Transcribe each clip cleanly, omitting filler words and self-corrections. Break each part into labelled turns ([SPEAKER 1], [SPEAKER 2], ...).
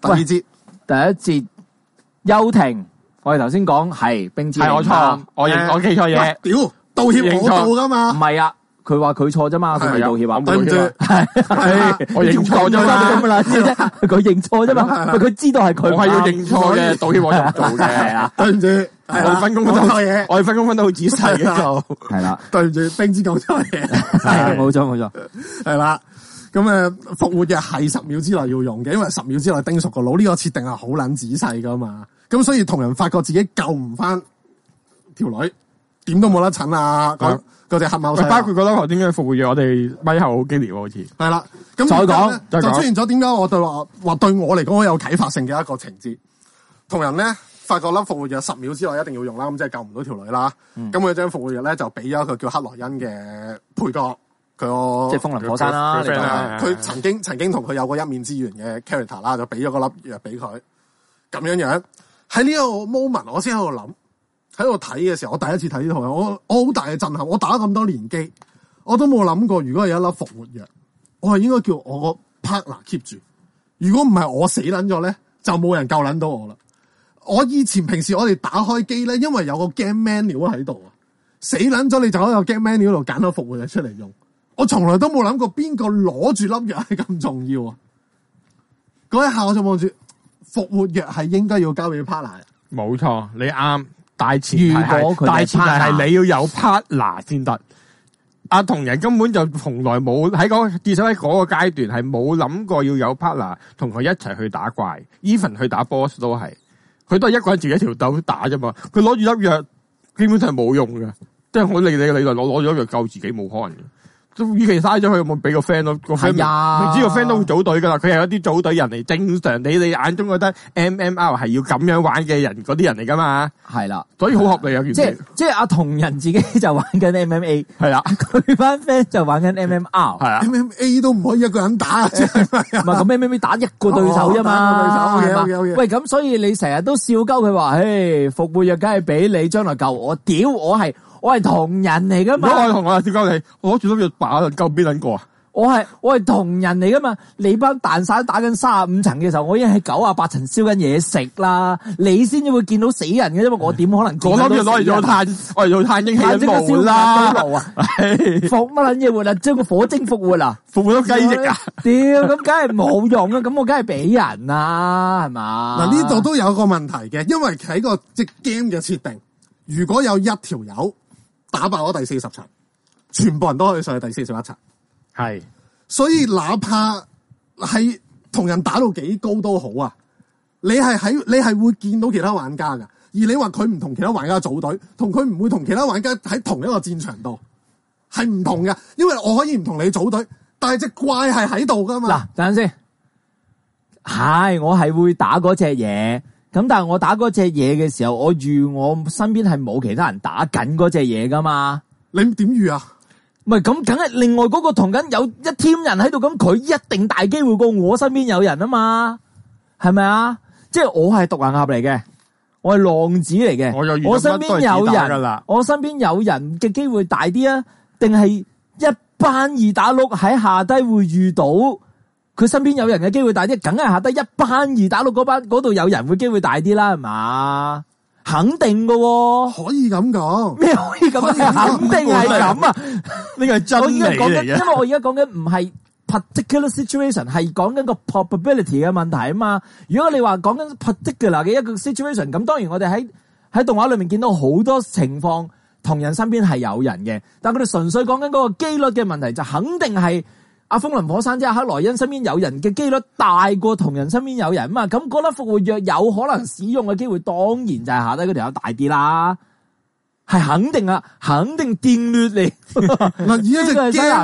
[SPEAKER 1] 第二節，
[SPEAKER 2] 第一節休庭，我哋頭先講係冰之
[SPEAKER 3] 係我錯，我記錯嘢。
[SPEAKER 1] 屌，道歉我道噶嘛？
[SPEAKER 2] 唔係啊，佢話佢錯啫嘛，佢未道歉啊，
[SPEAKER 1] 對唔住，
[SPEAKER 3] 我認錯啫嘛，
[SPEAKER 2] 咁啦，佢認錯啫嘛，佢知道係佢，
[SPEAKER 3] 我係要認錯嘅，道歉我就唔做嘅，係啊，
[SPEAKER 1] 對唔住，
[SPEAKER 3] 我哋分工分得，我哋分工分得好仔細嘅就
[SPEAKER 2] 係啦，
[SPEAKER 1] 對唔住，冰之講錯嘢，
[SPEAKER 2] 係冇錯，
[SPEAKER 1] 係啦。咁復活藥係10秒之內要用嘅，因為10秒之內叮熟個腦，呢個設定係好撚仔細噶嘛。咁所以同人發覺自己救唔翻條女，點都冇得診啊！嗰隻黑貓仔，
[SPEAKER 3] 包括覺得頭先嘅復活藥，我哋咪後好激烈喎，好似
[SPEAKER 1] 係啦。咁
[SPEAKER 2] 再講
[SPEAKER 1] 就出現咗點解我對話對我嚟講好有啟發性嘅一個情節，同人咧發覺粒復活藥10秒之內一定要用啦，咁即係救唔到條女啦。咁佢將復活藥咧就俾咗一個叫克萊恩嘅配角。佢
[SPEAKER 2] 即係風林火山啦，
[SPEAKER 1] 佢曾經同佢有過一面之緣嘅 character 啦，就俾咗個粒藥俾佢，咁樣喺呢個 moment，我先喺度諗，喺度睇嘅時候，我第一次睇呢套嘢，我好大嘅震撼。我打咁多年機，我都冇諗過，如果有一粒復活藥，我係應該叫我個 partner keep 住。如果唔係我死撚咗咧，就冇人救撚到我啦。我以前平時我哋打開機咧，因為有個 game menu 喺度啊，死撚咗你就喺個 game menu 度揀到復活藥出嚟用。我從來都冇諗過邊個攞住粒藥係咁重要啊！嗰一下我就望住復活藥係應該要交俾 partner。
[SPEAKER 3] 冇錯，你啱。大前提係你要有 partner 先得。阿同人根本就從來冇至少喺嗰個階段係冇諗過要有 partner 同佢一齊去打怪 ，even 去打 boss 都係，佢都係一個人自己一條斗打啫嘛。佢攞住粒藥基本上係冇用嘅，即係我理論攞咗藥救自己冇可能嘅。與其嘥咗佢，有冇俾個 friend 咯？個 friend 明知個 friend 都會組隊噶啦，佢係一啲組隊人嚟，正常你眼中覺得 MMR 係要咁樣玩嘅人，嗰啲人嚟噶嘛？
[SPEAKER 2] 係啦，
[SPEAKER 3] 所以好合理啊！
[SPEAKER 2] 即係阿同人自己就玩緊 MMA， 係啦，佢班 friend 就玩緊 MMR， 係啊
[SPEAKER 1] ，MMA 都唔可以一個人打，唔係
[SPEAKER 2] 咁 MMA 打一個對手啫嘛，喂，咁所以你成日都笑鳩佢話，嘿，復活藥梗係俾你將來救我，屌我係同人嚟噶嘛？
[SPEAKER 3] 如果我係同我點解你？我攞住粒藥把救邊撚個啊？
[SPEAKER 2] 我係同人嚟噶嘛？你班蛋散打緊35層嘅時候，我已經喺98層燒緊嘢食啦。你先至會見到死人嘅啫嘛？我點可能見到死人？我諗住攞嚟做炭，我嚟做炭英氣爐啦。復乜撚嘢活啊？將個火精復活啊？復活咗雞翼啊？屌，咁梗係冇用啊！咁我梗係俾人啦，係嘛？
[SPEAKER 1] 嗱，呢度都有個問題嘅，因為喺個即 game 嘅設定，如果有一條友打爆咗第40層，全部人都可以上去第41層。
[SPEAKER 3] 係，
[SPEAKER 1] 所以哪怕係同人打到幾高都好啊，你係會見到其他玩家噶。而你話佢唔同其他玩家組隊，同佢唔會同其他玩家喺同一個戰場度係唔同嘅，因為我可以唔同你組隊，但係隻怪係喺度噶嘛。
[SPEAKER 2] 嗱，等陣先，係我係會打嗰隻嘢。咁但係我打嗰隻嘢嘅時候，我預我身邊係冇其他人打緊嗰隻嘢噶嘛？
[SPEAKER 1] 你點預啊？
[SPEAKER 2] 唔係咁，梗係另外嗰個同緊有一 team 人喺度，咁佢一定大機會過我身邊有人啊嘛？係咪啊？即係我係獨行俠嚟嘅，我係浪子嚟嘅，我身邊有人，我身邊有人嘅機會大啲啊？定係一班二打六喺下低會遇到？佢身邊有人嘅機會大啲，梗係下低一班二打六嗰度有人會機會大啲啦，係嘛？肯定噶，
[SPEAKER 1] 可以咁講。
[SPEAKER 2] 咩可以咁講？肯定係咁啊！
[SPEAKER 3] 呢個係真理嚟嘅。
[SPEAKER 2] 因為我而家講緊唔係 particular situation， 係講緊個 probability 嘅問題啊嘛。如果你話講緊 particular 嘅一個 situation， 咁當然我哋喺動畫裏面見到好多情況，同人身邊係有人嘅，但係佢哋純粹講緊嗰個機率嘅問題，就肯定係。阿風林火山即係克萊恩身邊有人嘅機率大過同人身邊有人嘛，咁嗰粒復活藥有可能使用嘅機會當然就係下低嗰條友大啲啦，係肯定啊，肯定定律嚟。
[SPEAKER 1] 嗱，以一隻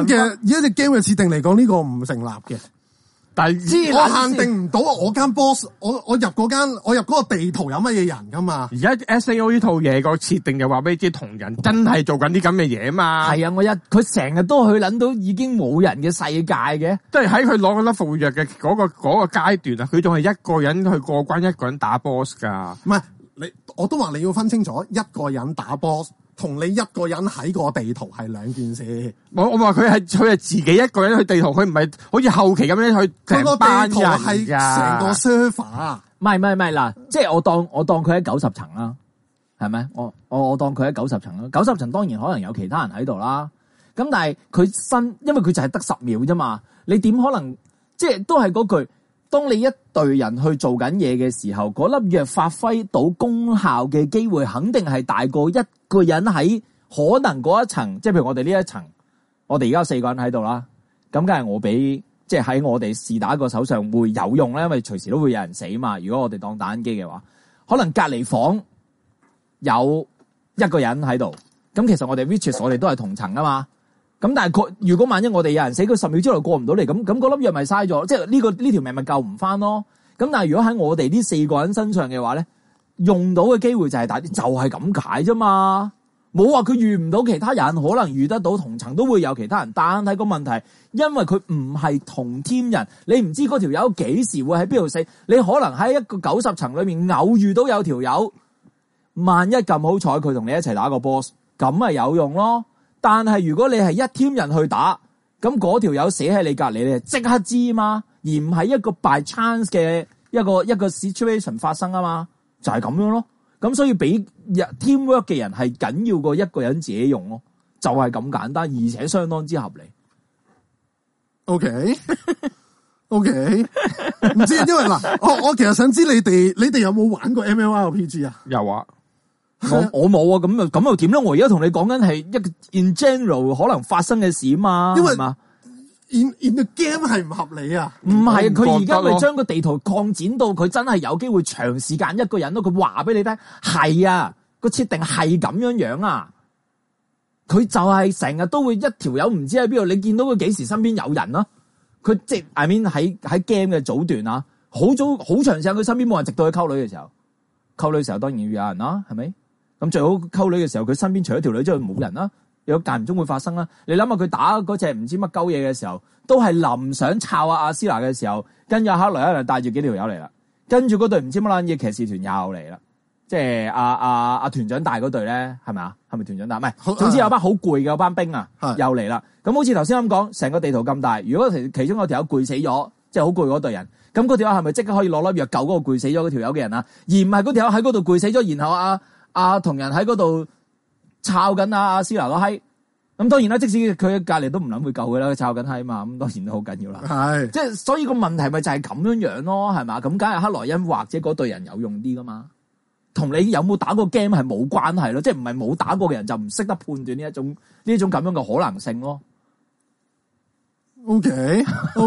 [SPEAKER 1] game 嘅設定嚟講，呢個唔成立嘅。但係我限定唔到我間 boss， 我入嗰個地圖有乜嘢人噶嘛？
[SPEAKER 3] 而家 SAO 呢套嘢個設定就話俾你知，同人真係做緊啲咁嘅嘢嘛？
[SPEAKER 2] 係啊，佢成日都去諗到已經冇人嘅世界嘅，
[SPEAKER 3] 即係喺佢攞嗰粒復活藥嘅嗰個階段啊，佢仲係一個人去過關，一個人打 boss 噶。
[SPEAKER 1] 唔係我都話你要分清楚一個人打 boss 同你一個人喺個地圖係兩件事。
[SPEAKER 3] 我話佢係自己一個人去地圖，佢唔係好似後期咁樣去
[SPEAKER 1] 佢個
[SPEAKER 3] 成
[SPEAKER 1] 地圖係成個 server。
[SPEAKER 2] 唔係嗱，即係我當佢喺90層啦，係咪？我當佢喺90層啦，90層當然可能有其他人喺度啦。咁但係佢因為佢就係得10秒啫嘛，你點可能即係都係嗰句，當你一隊人去做緊嘢嘅時候，嗰粒藥發揮到功效嘅機會，肯定係大過一個人喺可能嗰一層，即係譬如我哋呢一層，我哋而家有4個人喺度啦，咁梗係我比即係喺我哋試打個手上會有用咧，因為隨時都會有人死嘛。如果我哋當打緊機嘅話，可能隔離房有一個人喺度，咁其實我哋 which 我哋都係同層噶嘛。咁但係如果萬一我哋有人死，佢10秒之內過唔到嚟，咁嗰粒藥咪嘥咗，即係呢條命咪救唔翻咯。咁但係如果喺我哋呢4個人身上嘅話咧，用到嘅機會就係大啲，就係咁解啫嘛。冇話佢遇唔到其他人，可能遇得到同層都會有其他人，但係個問題，因為佢唔係同 team 人，你唔知嗰條友幾時會喺邊度死，你可能喺一個90層裏面偶遇到有條友，萬一咁好彩佢同你一齊打個 boss， 咁咪有用咯。但係如果你係一 team 人去打，咁嗰條友死喺你隔籬，你係即刻知嘛，而唔係一個 by chance 嘅一個 situation 發生啊嘛，就係咁樣咯。咁所以俾 teamwork 嘅人係緊要過一個人自己用咯，就係咁簡單，而且相當之合理。
[SPEAKER 1] OK， 唔知因為嗱，我其實想知你哋有冇玩過 MMORPG 啊？
[SPEAKER 3] 有啊。
[SPEAKER 2] 我冇啊，咁又點咧？我而家同你講緊係一個 in general 可能發生嘅事嘛，
[SPEAKER 1] 因為
[SPEAKER 2] 係嘛
[SPEAKER 1] in the game 係唔合理啊。
[SPEAKER 2] 唔係，佢而家咪將個地圖擴展到佢真係有機會長時間一個人咯。佢話俾你聽，係啊，個設定係咁樣啊。佢就係成日都會一條友唔知喺邊度，你見到佢幾時身邊有人啦。佢即係 I mean 喺 game 嘅早段啊，好長時間佢身邊冇人，直到佢溝女嘅時候，溝女嘅時候當然要有人啦，係咪？咁最好溝女嘅時候，佢身邊除咗條女之外冇人啦，有間唔中會發生啦。你諗下佢打嗰隻唔知乜鳩嘢嘅時候，都係臨想抄阿斯娜嘅時候，跟住克萊恩帶住幾條友嚟啦，跟住嗰隊唔知乜撚嘢騎士團又嚟啦，即係阿團長帶嗰隊咧，係咪啊？係咪團長帶？唔係，總之有班好攰嘅班兵啊，又嚟啦。咁好似頭先咁講，成個地圖咁大，如果其中有條友攰死咗，即係好攰嗰隊人，咁嗰條友係咪即刻可以攞粒藥救嗰個攰死咗嗰條友嘅人啊？而唔係嗰條友喺嗰度攰死咗，然後同人喺嗰度抄緊阿斯拿個閪，咁當然啦，即使佢隔籬都唔諗會救佢啦，佢抄緊閪嘛，咁當然都好緊要啦。係，即係所以個問題咪就係咁樣咯，係嘛？咁梗係克萊恩或者嗰隊人有用啲噶嘛，同你有冇打過 game 係冇關係咯，即係唔係冇打過嘅人就唔識得判斷呢一種咁樣嘅可能性咯。
[SPEAKER 1] OK，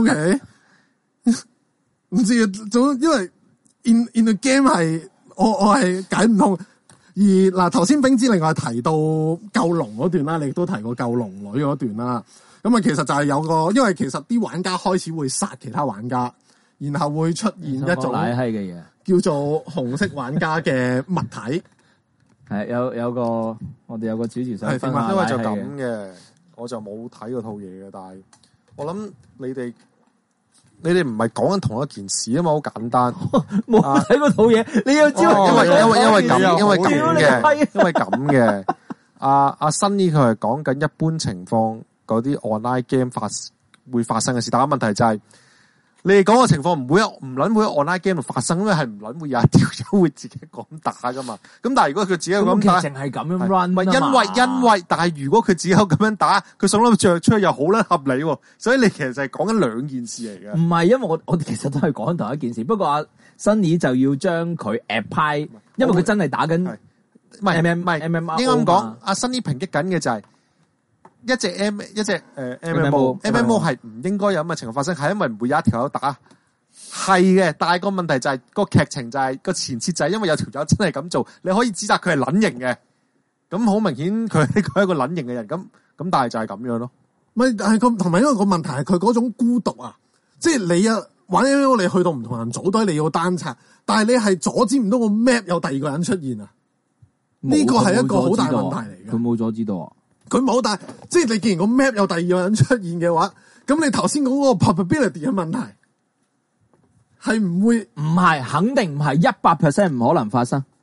[SPEAKER 1] 唔知總因為 in the game 係我係解唔通。而嗱，頭先冰之另外提到救龍嗰段啦，你亦都提過救龍女嗰段啦。咁啊，其實就係有個，因為其實啲玩家開始會殺其他玩家，然後會出現一種
[SPEAKER 2] 奶閪嘅嘢，
[SPEAKER 1] 叫做紅色玩家嘅物體。
[SPEAKER 2] 係有個我哋有個主持想分享，
[SPEAKER 4] 因為就咁嘅，我就冇睇嗰套嘢嘅，但係我諗你哋唔係講緊同一件事啊嘛，好簡單。
[SPEAKER 2] 冇睇嗰套嘢，你要知道，
[SPEAKER 4] 因為咁嘅。阿新呢佢係講緊一般情況嗰啲 online game 會發生嘅事，但係問題就係你哋講嘅情況唔撚會喺 online game 度發生，因為係唔撚會有一條友會自己咁打噶嘛。咁但係如果佢自己咁打，
[SPEAKER 2] 淨係咁樣 run，
[SPEAKER 4] 因為，但係如果佢自己有咁樣打，佢送粒著出去又好撚合理喎。所以你其實係講緊兩件事嚟嘅。
[SPEAKER 2] 唔係，因為我哋其實都係講緊同一件事，不過阿 Sunny 就要將佢 apply，因為佢真係打緊，
[SPEAKER 4] 唔係應該咁講。阿 Sunny 抨擊緊嘅就係一隻MMO 係唔應該有咁嘅情況發生，係因為唔會有一條友打。係嘅，但係個問題就係個劇情就係個前設就係因為有條友真係咁做，你可以指責佢係撚型嘅，咁好明顯佢係一個撚型嘅人，咁但係就係咁樣咯。
[SPEAKER 1] 咪係咁，同埋因為個問題係佢嗰種孤獨啊，即係你玩 MMO 你去到唔同人組隊你要單拆，但係你係阻止唔到個 map 有第二個人出現啊，呢個係一個好大問題嚟嘅。
[SPEAKER 2] 佢冇阻止到啊，
[SPEAKER 1] 佢冇，但係即係你既然個 map 有第二個人出現嘅話，咁你頭先講嗰個 probability 嘅問題。係唔會？
[SPEAKER 2] 唔係，肯定唔係100% 唔可能發生。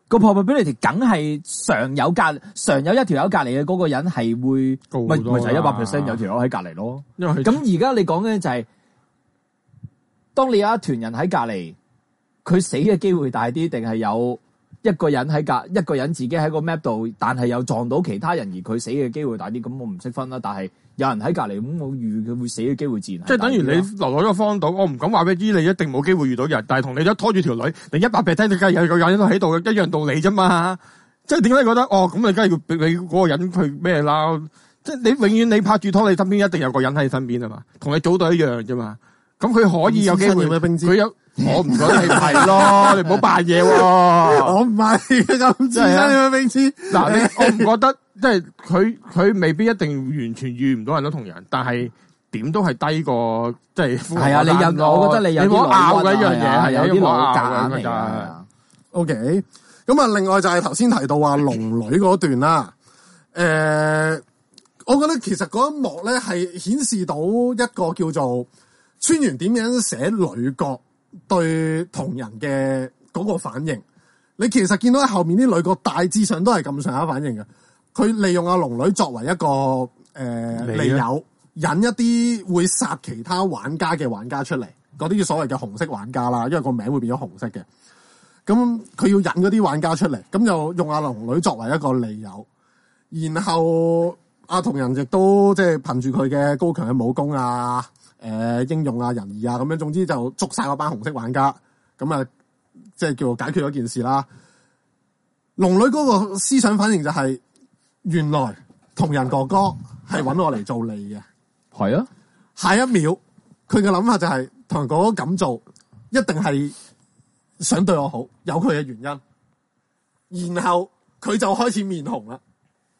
[SPEAKER 2] 個 probability 梗係常有一條友隔離嘅嗰個人係會咪就係100% 有條友喺隔離咯。咁而家你講嘅就係，當你有一團人喺隔離，佢死嘅機會大啲，定係有一個人自己喺個 map 度，但係又撞到其他人而佢死嘅機會大啲？咁我唔識分啦。但係有人喺隔離，咁我預佢會死嘅機會自然係大啲。
[SPEAKER 3] 即係等於你留落咗個荒島，我唔敢話俾你知，你一定冇機會遇到人，但係同你一拖住條女，你100%你梗係有個人喺度，一樣道理啫嘛。即係點解你覺得咁你梗係要俾你嗰個人去咩啦？即係你永遠你拍住拖，你身邊一定有個人喺你身邊啊嘛，同你組隊一樣啫嘛。咁佢可以有機會，佢有。我唔覺得你係咯，你唔好扮嘢喎。
[SPEAKER 1] 我唔係咁自身嘅冰痴。
[SPEAKER 3] 嗱，我唔覺得，即係佢未必一定完全遇唔到人都同人，但係點都係低過即係。係啊，
[SPEAKER 2] 我覺得你有啲
[SPEAKER 3] 冇拗嘅一樣嘢，係
[SPEAKER 2] 有啲老假
[SPEAKER 3] 嚟㗎。
[SPEAKER 1] OK，咁啊，另外就係頭先提到話龍女嗰段啦。我覺得其實嗰一幕咧係顯示到一個叫做川原點樣寫女角對同人嘅嗰個反應，你其實見到喺後面啲女角大致上都係咁上下反應嘅。佢利用阿龍女作為一個利誘，引一啲會殺其他玩家嘅玩家出嚟，嗰啲所謂嘅紅色玩家啦，因為個名會變咗紅色嘅。咁佢要引嗰啲玩家出嚟，咁就用阿龍女作為一個利誘，然後阿同人亦都即係憑住佢嘅高強嘅武功啊。英勇啊、仁義啊，咁樣，總之就捉晒嗰班紅色玩家，咁啊，即係叫解決咗件事啦。龍女嗰個思想反應就係，原來同人哥哥係揾我嚟做利嘅，
[SPEAKER 2] 係啊。
[SPEAKER 1] 下一秒佢嘅諗法就係，同人哥哥咁做，一定係想對我好，有佢嘅原因。然後佢就開始面紅啦。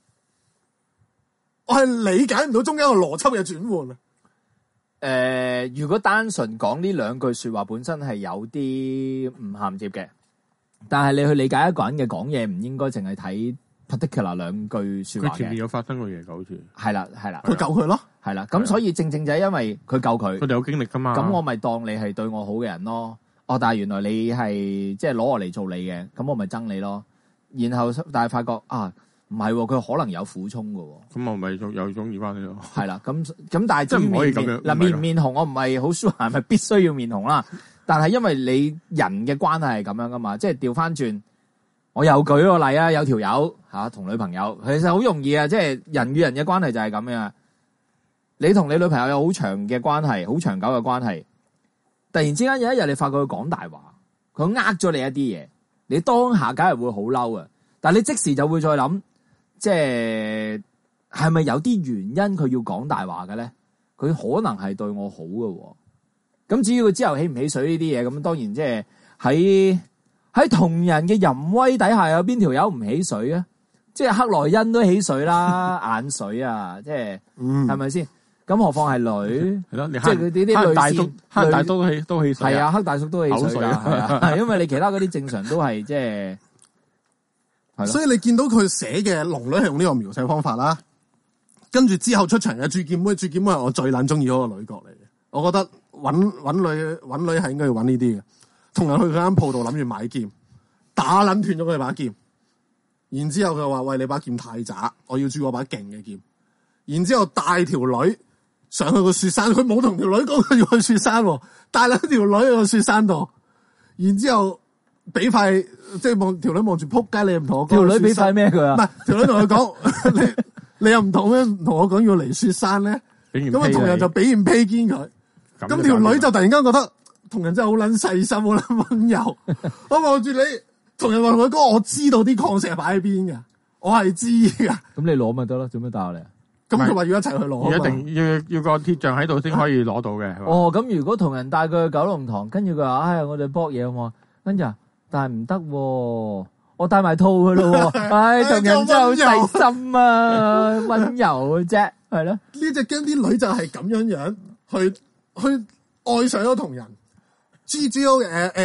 [SPEAKER 1] 我係理解唔到中間個邏輯嘅轉換啊。
[SPEAKER 2] 如果單純講呢兩句說話本身係有啲唔銜接嘅，但係你去理解一個人嘅講嘢，唔應該淨係睇 particular 兩句說話嘅。
[SPEAKER 3] 佢前面有發生過嘢嘅，好似
[SPEAKER 2] 係啦，
[SPEAKER 1] 佢救佢咯，
[SPEAKER 2] 係啦。咁所以正正就係因為佢救佢，
[SPEAKER 3] 佢哋有經歷噶嘛。
[SPEAKER 2] 咁我咪當你係對我好嘅人咯。但係原來你係即係攞我嚟做你嘅，咁我咪憎你咯。然後但係發覺唔係，佢可能有苦衷嘅。
[SPEAKER 3] 咁我咪又中意翻你咯。
[SPEAKER 2] 係啦，咁但係
[SPEAKER 3] 即係唔可以咁樣。
[SPEAKER 2] 嗱，面唔面紅，我唔係好 sure 係咪必須要面紅啦。但係因為你人嘅關係係咁樣噶嘛，即係調翻轉，我又舉個例啊，有條友同女朋友，其實好容易啊，即係人與人嘅關係就係咁樣。你同你女朋友有好長嘅關係，好長久嘅關係，突然之間有一日你發覺佢講大話，佢呃咗你一啲嘢，你當下梗係會好嬲啊，但係你即時就會再諗。即係咪有啲原因佢要講大話嘅咧？佢可能係對我好嘅，咁至於佢之後起唔起水呢啲嘢，咁當然即係喺同人嘅淫威底下，有邊條友唔起水啊？即係克萊恩都起水啦，眼水啊，即係係咪先？咁何況係女？係咯，即係佢啲女
[SPEAKER 3] 黑大叔都起水，
[SPEAKER 2] 係啊，黑大叔都起水㗎，係因為你其他嗰啲正常都係即係。
[SPEAKER 1] 所以你見到佢寫嘅龍女係用呢個描寫方法啦，跟住之後出場嘅鑄劍妹係我最撚中意嗰個女角嚟嘅。我覺得揾女係應該要揾呢啲嘅，同人去佢間鋪度諗住買劍，打撚斷咗佢把劍，然之後佢話：喂，你把劍太渣，我要鑄嗰把勁嘅劍。然之後帶條女上去個雪山，佢冇同條女講佢要去雪山，帶撚條女去個雪山度，然之後。俾塊即係望條女望住撲街，你又唔同我講。
[SPEAKER 2] 條女俾塊咩佢啊？
[SPEAKER 1] 唔係條女同佢講，你又唔同我講要嚟雪山咧。咁啊，同人就俾完披肩佢。咁條女就突然間覺得同人真係好撚細心，好撚溫柔。我望住你，同人話同佢講，我知道啲礦石係擺喺邊嘅，我係知㗎。咁
[SPEAKER 2] 你攞咪得咯？做咩帶我嚟啊？
[SPEAKER 1] 咁佢話要一齊去攞，
[SPEAKER 3] 一定要個鐵匠喺度先可以攞到嘅。
[SPEAKER 2] 咁如果同人帶佢去九龍塘，跟住佢話：我哋搏嘢好冇？跟住但係唔得，我帶埋套佢咯。同人真係好細心啊，溫柔嘅啫，係咯。
[SPEAKER 1] 呢隻 game 啲女就係咁樣去愛上咗同人。GGO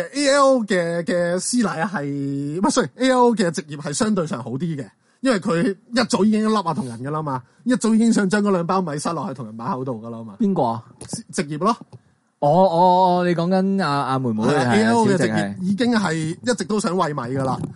[SPEAKER 1] AL 嘅師奶係乜？sorry，AL 嘅職業係相對上好啲嘅，因為佢一早已經笠同人噶啦嘛，一早已經想將嗰2包米塞落去同人把口度噶啦嘛。
[SPEAKER 2] 邊個啊？
[SPEAKER 1] 職業咯。
[SPEAKER 2] 你講緊阿妹妹係
[SPEAKER 1] AL 嘅職業已經係一直都想餵米噶啦，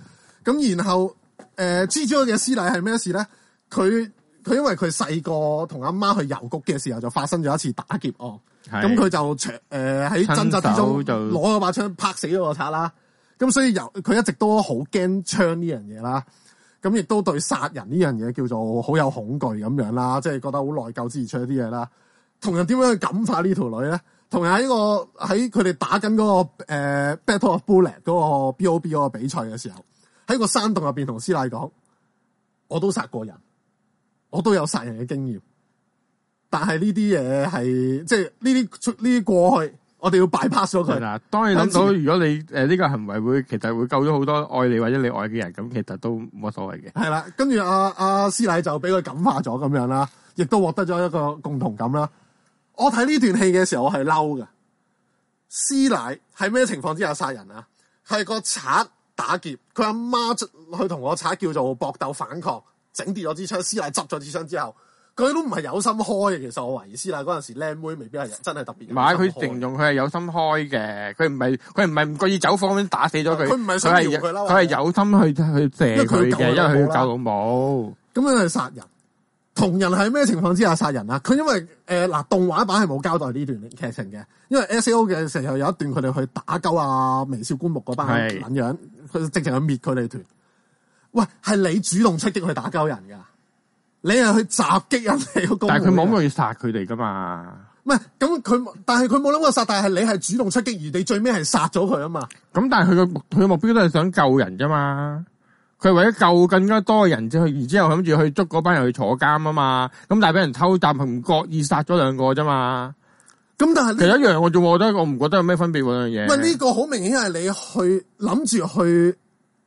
[SPEAKER 1] 咁然後蜘蛛嘅師奶係咩事咧？佢因為佢細個同阿媽去郵局嘅時候就發生咗一次打劫案，咁佢就喺掙扎之中攞咗把槍拍死咗個賊啦。咁所以佢一直都好驚槍呢樣嘢啦。咁亦都對殺人呢樣嘢叫做好有恐懼咁樣啦，即係覺得好內疚之而出啲嘢啦。同人點樣去感化呢條女咧？同人喺佢哋打緊嗰個Battle of Bullet 嗰個 BOB 嗰個比賽嘅時候，喺個山洞入邊同師奶講：我都殺過人，我都有殺人嘅經驗，但係呢啲嘢係即係呢啲過去。我哋要 bypass 咗佢。
[SPEAKER 3] 嗱，當你諗到如果你呢個行為其實會救咗好多愛你或者你愛嘅人，咁其實都冇乜所謂嘅。係
[SPEAKER 1] 啦，跟住阿師奶就俾佢感化咗咁樣啦，亦都獲得咗一個共同感啦。我睇呢段戲嘅時候，我係嬲嘅。師奶係咩情況之下殺人啊？係個賊打劫，佢阿媽去同個賊叫做搏鬥反抗，整跌咗支槍，師奶執咗支槍之後。佢都唔係有心開嘅，其實我懷疑師奶嗰陣時靚妹未必係真係特別。唔係，
[SPEAKER 3] 佢形容佢係有心開嘅，佢唔係唔覺意走火咁樣打死咗佢。
[SPEAKER 1] 佢唔係想撩佢啦，
[SPEAKER 3] 佢係有心去射佢嘅，因為佢救老母。
[SPEAKER 1] 咁樣去殺人，同人係咩情況之下殺人啊？佢因為動畫版係冇交代呢段劇情嘅，因為 S.A.O 嘅時候有一段佢哋去打鳩啊微笑棺木嗰班撚樣，佢直情去滅佢哋團。喂，係你主動出擊去打鳩人㗎。你係去襲擊人哋個工會，
[SPEAKER 3] 但係佢冇諗過要殺佢哋噶嘛？
[SPEAKER 1] 唔係咁但係佢冇諗過殺，但係你係主動出擊，而你最尾係殺咗佢啊嘛？
[SPEAKER 3] 咁但係佢嘅目標都係想救人啫嘛？佢係為咗救更加多嘅人，然之後諗住去捉嗰班人去坐監啊嘛？咁但係俾人偷襲，佢唔覺意殺咗兩個啫嘛？
[SPEAKER 1] 咁但係
[SPEAKER 3] 其實一樣嘅啫，我唔覺得有咩分別嗰樣嘢。
[SPEAKER 1] 喂，呢個好明顯係你去諗住去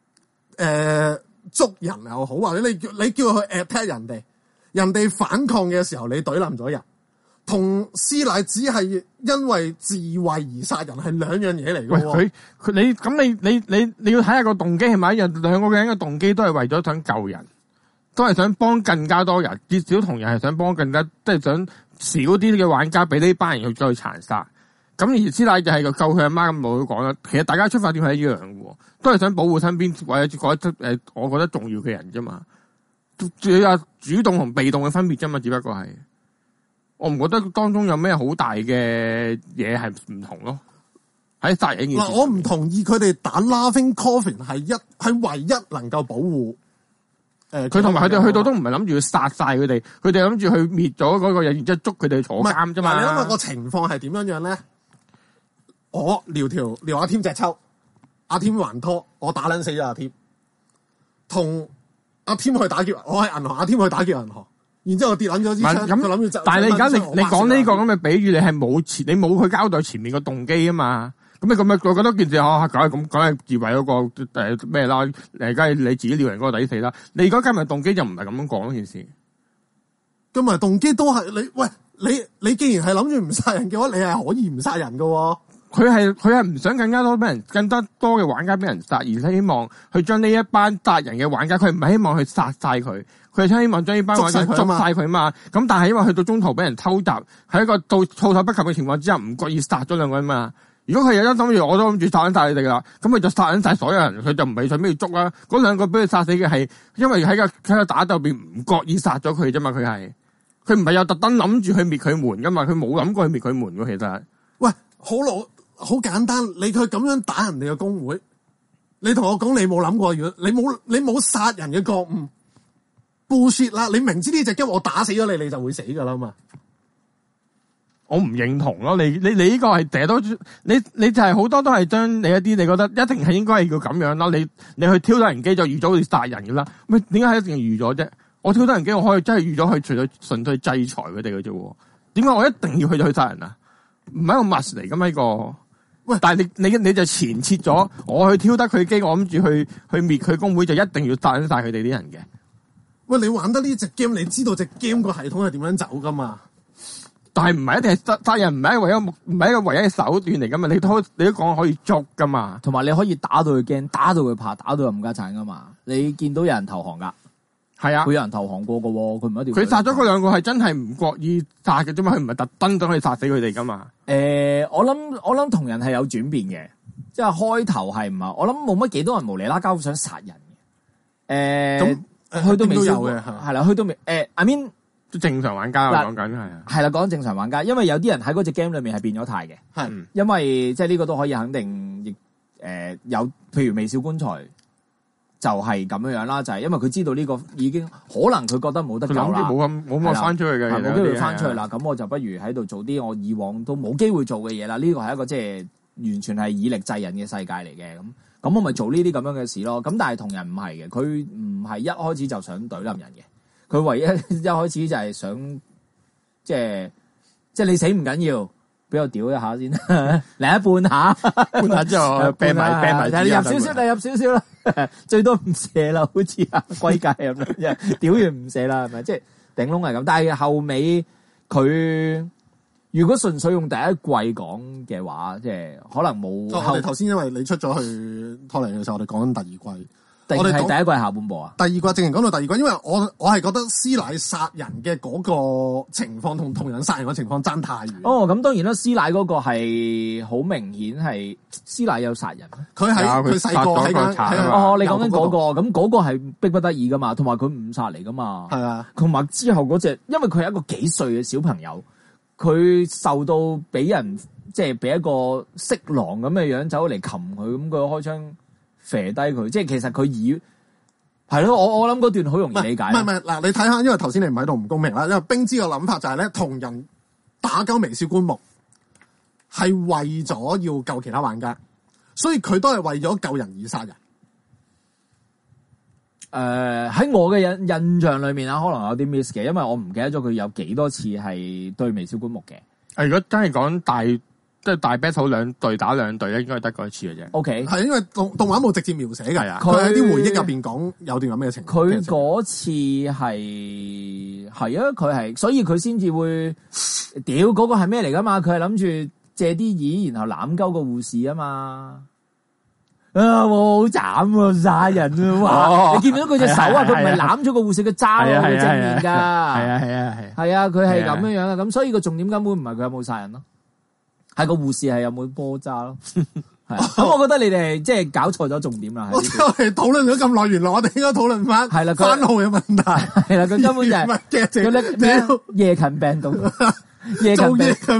[SPEAKER 1] 捉人又好，或者你叫佢去 attack 人哋反抗嘅時候，你懟冧咗人，同師奶只係因為自衛而殺人係兩樣嘢嚟嘅。
[SPEAKER 3] 喂，你要睇下個動機係咪一樣？兩個人嘅動機都係為咗想救人，都係想幫更加多人，至少同人係想幫更加，即係想少啲嘅玩家俾呢班人去再去殘殺。咁而師奶就係個救佢阿媽咁老都講啦，其實大家出發點係一樣嘅，都係想保護身邊或者我覺得重要嘅人啫嘛。主要主動同被動嘅分別啫嘛，只不過係我唔覺得當中有咩好大嘅嘢係唔同咯。喺殺人件事，
[SPEAKER 1] 我唔同意佢哋打 Laughing Coffin 係唯一能夠保護
[SPEAKER 3] 佢同埋佢哋去到都唔係諗住要殺晒佢哋，佢哋諗住去滅咗嗰個人，然之後捉佢哋坐監啫嘛。
[SPEAKER 1] 你諗下個情況係點樣樣咧？我撩阿添隻抽，阿添還拖，我打撚死咗阿添，同阿添去打劫，我喺銀行，阿添去打劫銀行，然之後我跌撚咗支槍，佢諗住。
[SPEAKER 3] 但係你而家你講呢個咁嘅比喻，你係你冇去交代前面個動機啊嘛？咁你咁樣，我覺得件事梗係咁，梗係自為嗰個咩啦？梗係你自己撩人嗰個抵死啦。你而家今日動機就唔係咁樣講件事。
[SPEAKER 1] 今日動機都係你既然係諗住唔殺人嘅話，你係可以唔殺人噶。
[SPEAKER 3] 佢係唔想更加多嘅玩家俾人殺，而希望去將呢一班殺人嘅玩家，佢唔係希望去殺晒佢，佢係希望將呢班玩家捉晒佢嘛。咁但係因為去到中途俾人偷襲，喺一個到措手不及嘅情況之下，唔覺意殺咗兩個人嘛。如果佢有一諗住，我都諗住殺緊晒你哋啦，咁佢就殺緊晒所有人，佢就唔係想咩捉啦。嗰兩個俾佢殺死嘅係因為喺個打鬥邊唔覺意殺咗佢啫嘛。佢唔係有特登諗住去滅佢門噶嘛，佢冇諗過去滅佢門噶。其實
[SPEAKER 1] 喂，好簡單，你佢咁樣打人哋嘅工會，你同我講你冇諗過，如果你冇殺人嘅覺悟，bullshit啦！你明知呢隻 game 我打死咗你，你就會死噶啦嘛。
[SPEAKER 3] 我唔認同咯，你呢個係成日都你就係好多都係將你一啲你覺得一定係應該係要咁樣啦。你去挑得人機就預咗會殺人噶啦，喂，點解係一定預咗啫？我挑得人機我可以真係預咗去除咗純粹制裁佢哋嘅啫。點解我一定要去殺人啊？唔係一個 must 嚟噶嘛呢個？喂，但係你就前設咗，我去挑得佢機，我諗住去滅佢工會就一定要殺晒佢哋啲人嘅。
[SPEAKER 1] 喂，你玩得呢隻 game，你知道隻 game 個系統係點樣走噶嘛？
[SPEAKER 3] 但係唔係一定係殺人，唔係一個唯一嘅手段嚟噶嘛？你都講可以捉噶嘛？
[SPEAKER 2] 同埋你可以打到佢驚，打到佢怕，打到佢冚家鏟噶嘛？你見到有人投降噶，
[SPEAKER 3] 係啊，
[SPEAKER 2] 會有人投降過噶，佢唔一定。
[SPEAKER 3] 佢殺咗嗰兩個係真係唔覺意殺嘅啫嘛，佢唔係特登想去殺死佢哋噶嘛？
[SPEAKER 2] 我諗同人係有轉變嘅，即係開頭係唔係？我諗冇乜幾多人無厘啦交想殺人嘅， 去到微笑
[SPEAKER 1] 都有嘅
[SPEAKER 2] 係啦，去到I mean
[SPEAKER 3] 正常玩家講緊係啊，
[SPEAKER 2] 係啦，講正常玩家，因為有啲人喺嗰隻 game 裏面係變咗態嘅，
[SPEAKER 1] 係
[SPEAKER 2] 因為即係呢個都可以肯定，亦有譬如微笑棺材就係咁樣啦，就係因為佢知道呢個已經可能佢覺得冇得救啦，
[SPEAKER 3] 冇翻出去嘅，
[SPEAKER 2] 冇機會翻出去啦，咁我就不如喺度做啲我以往都冇機會做嘅嘢啦。呢個係一個即係完全係以力制人嘅世界嚟嘅，咁我咪做呢啲咁樣嘅事咯。咁但係同人唔係嘅，佢唔係一開始就想懟冧人嘅。佢唯一開始就係想，即係你死唔緊要，俾我屌一下先，嚟一半下，
[SPEAKER 3] 半下之後啤埋，
[SPEAKER 2] 你入少少啦，最多唔射啦，好似啊龜界咁樣，屌完唔射啦，係咪？即係頂籠係咁，但係後尾佢如果純粹用第一季講嘅話，即係可能冇。
[SPEAKER 1] 我哋頭先因為你出咗去拖嚟嘅時候，我哋講緊第二季。
[SPEAKER 2] 我哋係第一季下半部啊！
[SPEAKER 1] 第二季正經講到第二季，因為我係覺得師奶殺人嘅嗰個情況同同人殺人嘅情況爭太遠。
[SPEAKER 2] 哦，咁當然啦，師奶嗰個係好明顯係師奶有殺人。
[SPEAKER 1] 佢細個喺
[SPEAKER 2] 哦，你講緊嗰個，咁嗰個係逼不得已噶嘛，同埋佢誤殺嚟噶嘛。
[SPEAKER 1] 係啊，
[SPEAKER 2] 同埋之後嗰隻，因為佢係一個幾歲嘅小朋友，佢受到俾人即係俾一個色狼咁嘅樣走嚟擒佢，咁佢開槍。射低佢，即係其實佢係咯，我諗嗰段好容易理解。唔
[SPEAKER 1] 係嗱，你睇下，因為頭先你唔喺度唔公平啦。因為冰之嘅諗法就係咧，同人打交微笑棺木係為咗要救其他玩家，所以佢都係為咗救人而殺人。
[SPEAKER 2] 喺我嘅印象裏面啊，可能有啲 miss 嘅，因為我唔記得咗佢有幾多次係對微笑棺木嘅。
[SPEAKER 3] 如果真係講即係大 battle 兩隊打兩隊咧，應該係得嗰一次嘅啫。
[SPEAKER 2] OK，
[SPEAKER 1] 係因為動畫冇直接描寫㗎，佢喺啲回憶入邊講有段咁嘅情況。
[SPEAKER 2] 佢嗰次係啊，佢係，所以佢先至會屌嗰個係咩嚟㗎嘛？佢係諗住借啲意，然後攬鳩個護士啊嘛。啊，我好慘啊，殺人啊！哇，你見唔見到佢隻手啊？佢唔係攬咗個護士嘅揸落去正面㗎。係啊，佢係咁樣樣啊。咁所以個重點根本唔係佢有冇殺人咯。係個護士係有冇波渣咯？係咁，我覺得你哋即係搞錯咗重點啦。我
[SPEAKER 1] 哋討論咗咁耐，原來我哋應該討論翻係啦番號嘅問題。
[SPEAKER 2] 係啦，佢根本就係佢咩夜勤病棟，夜勤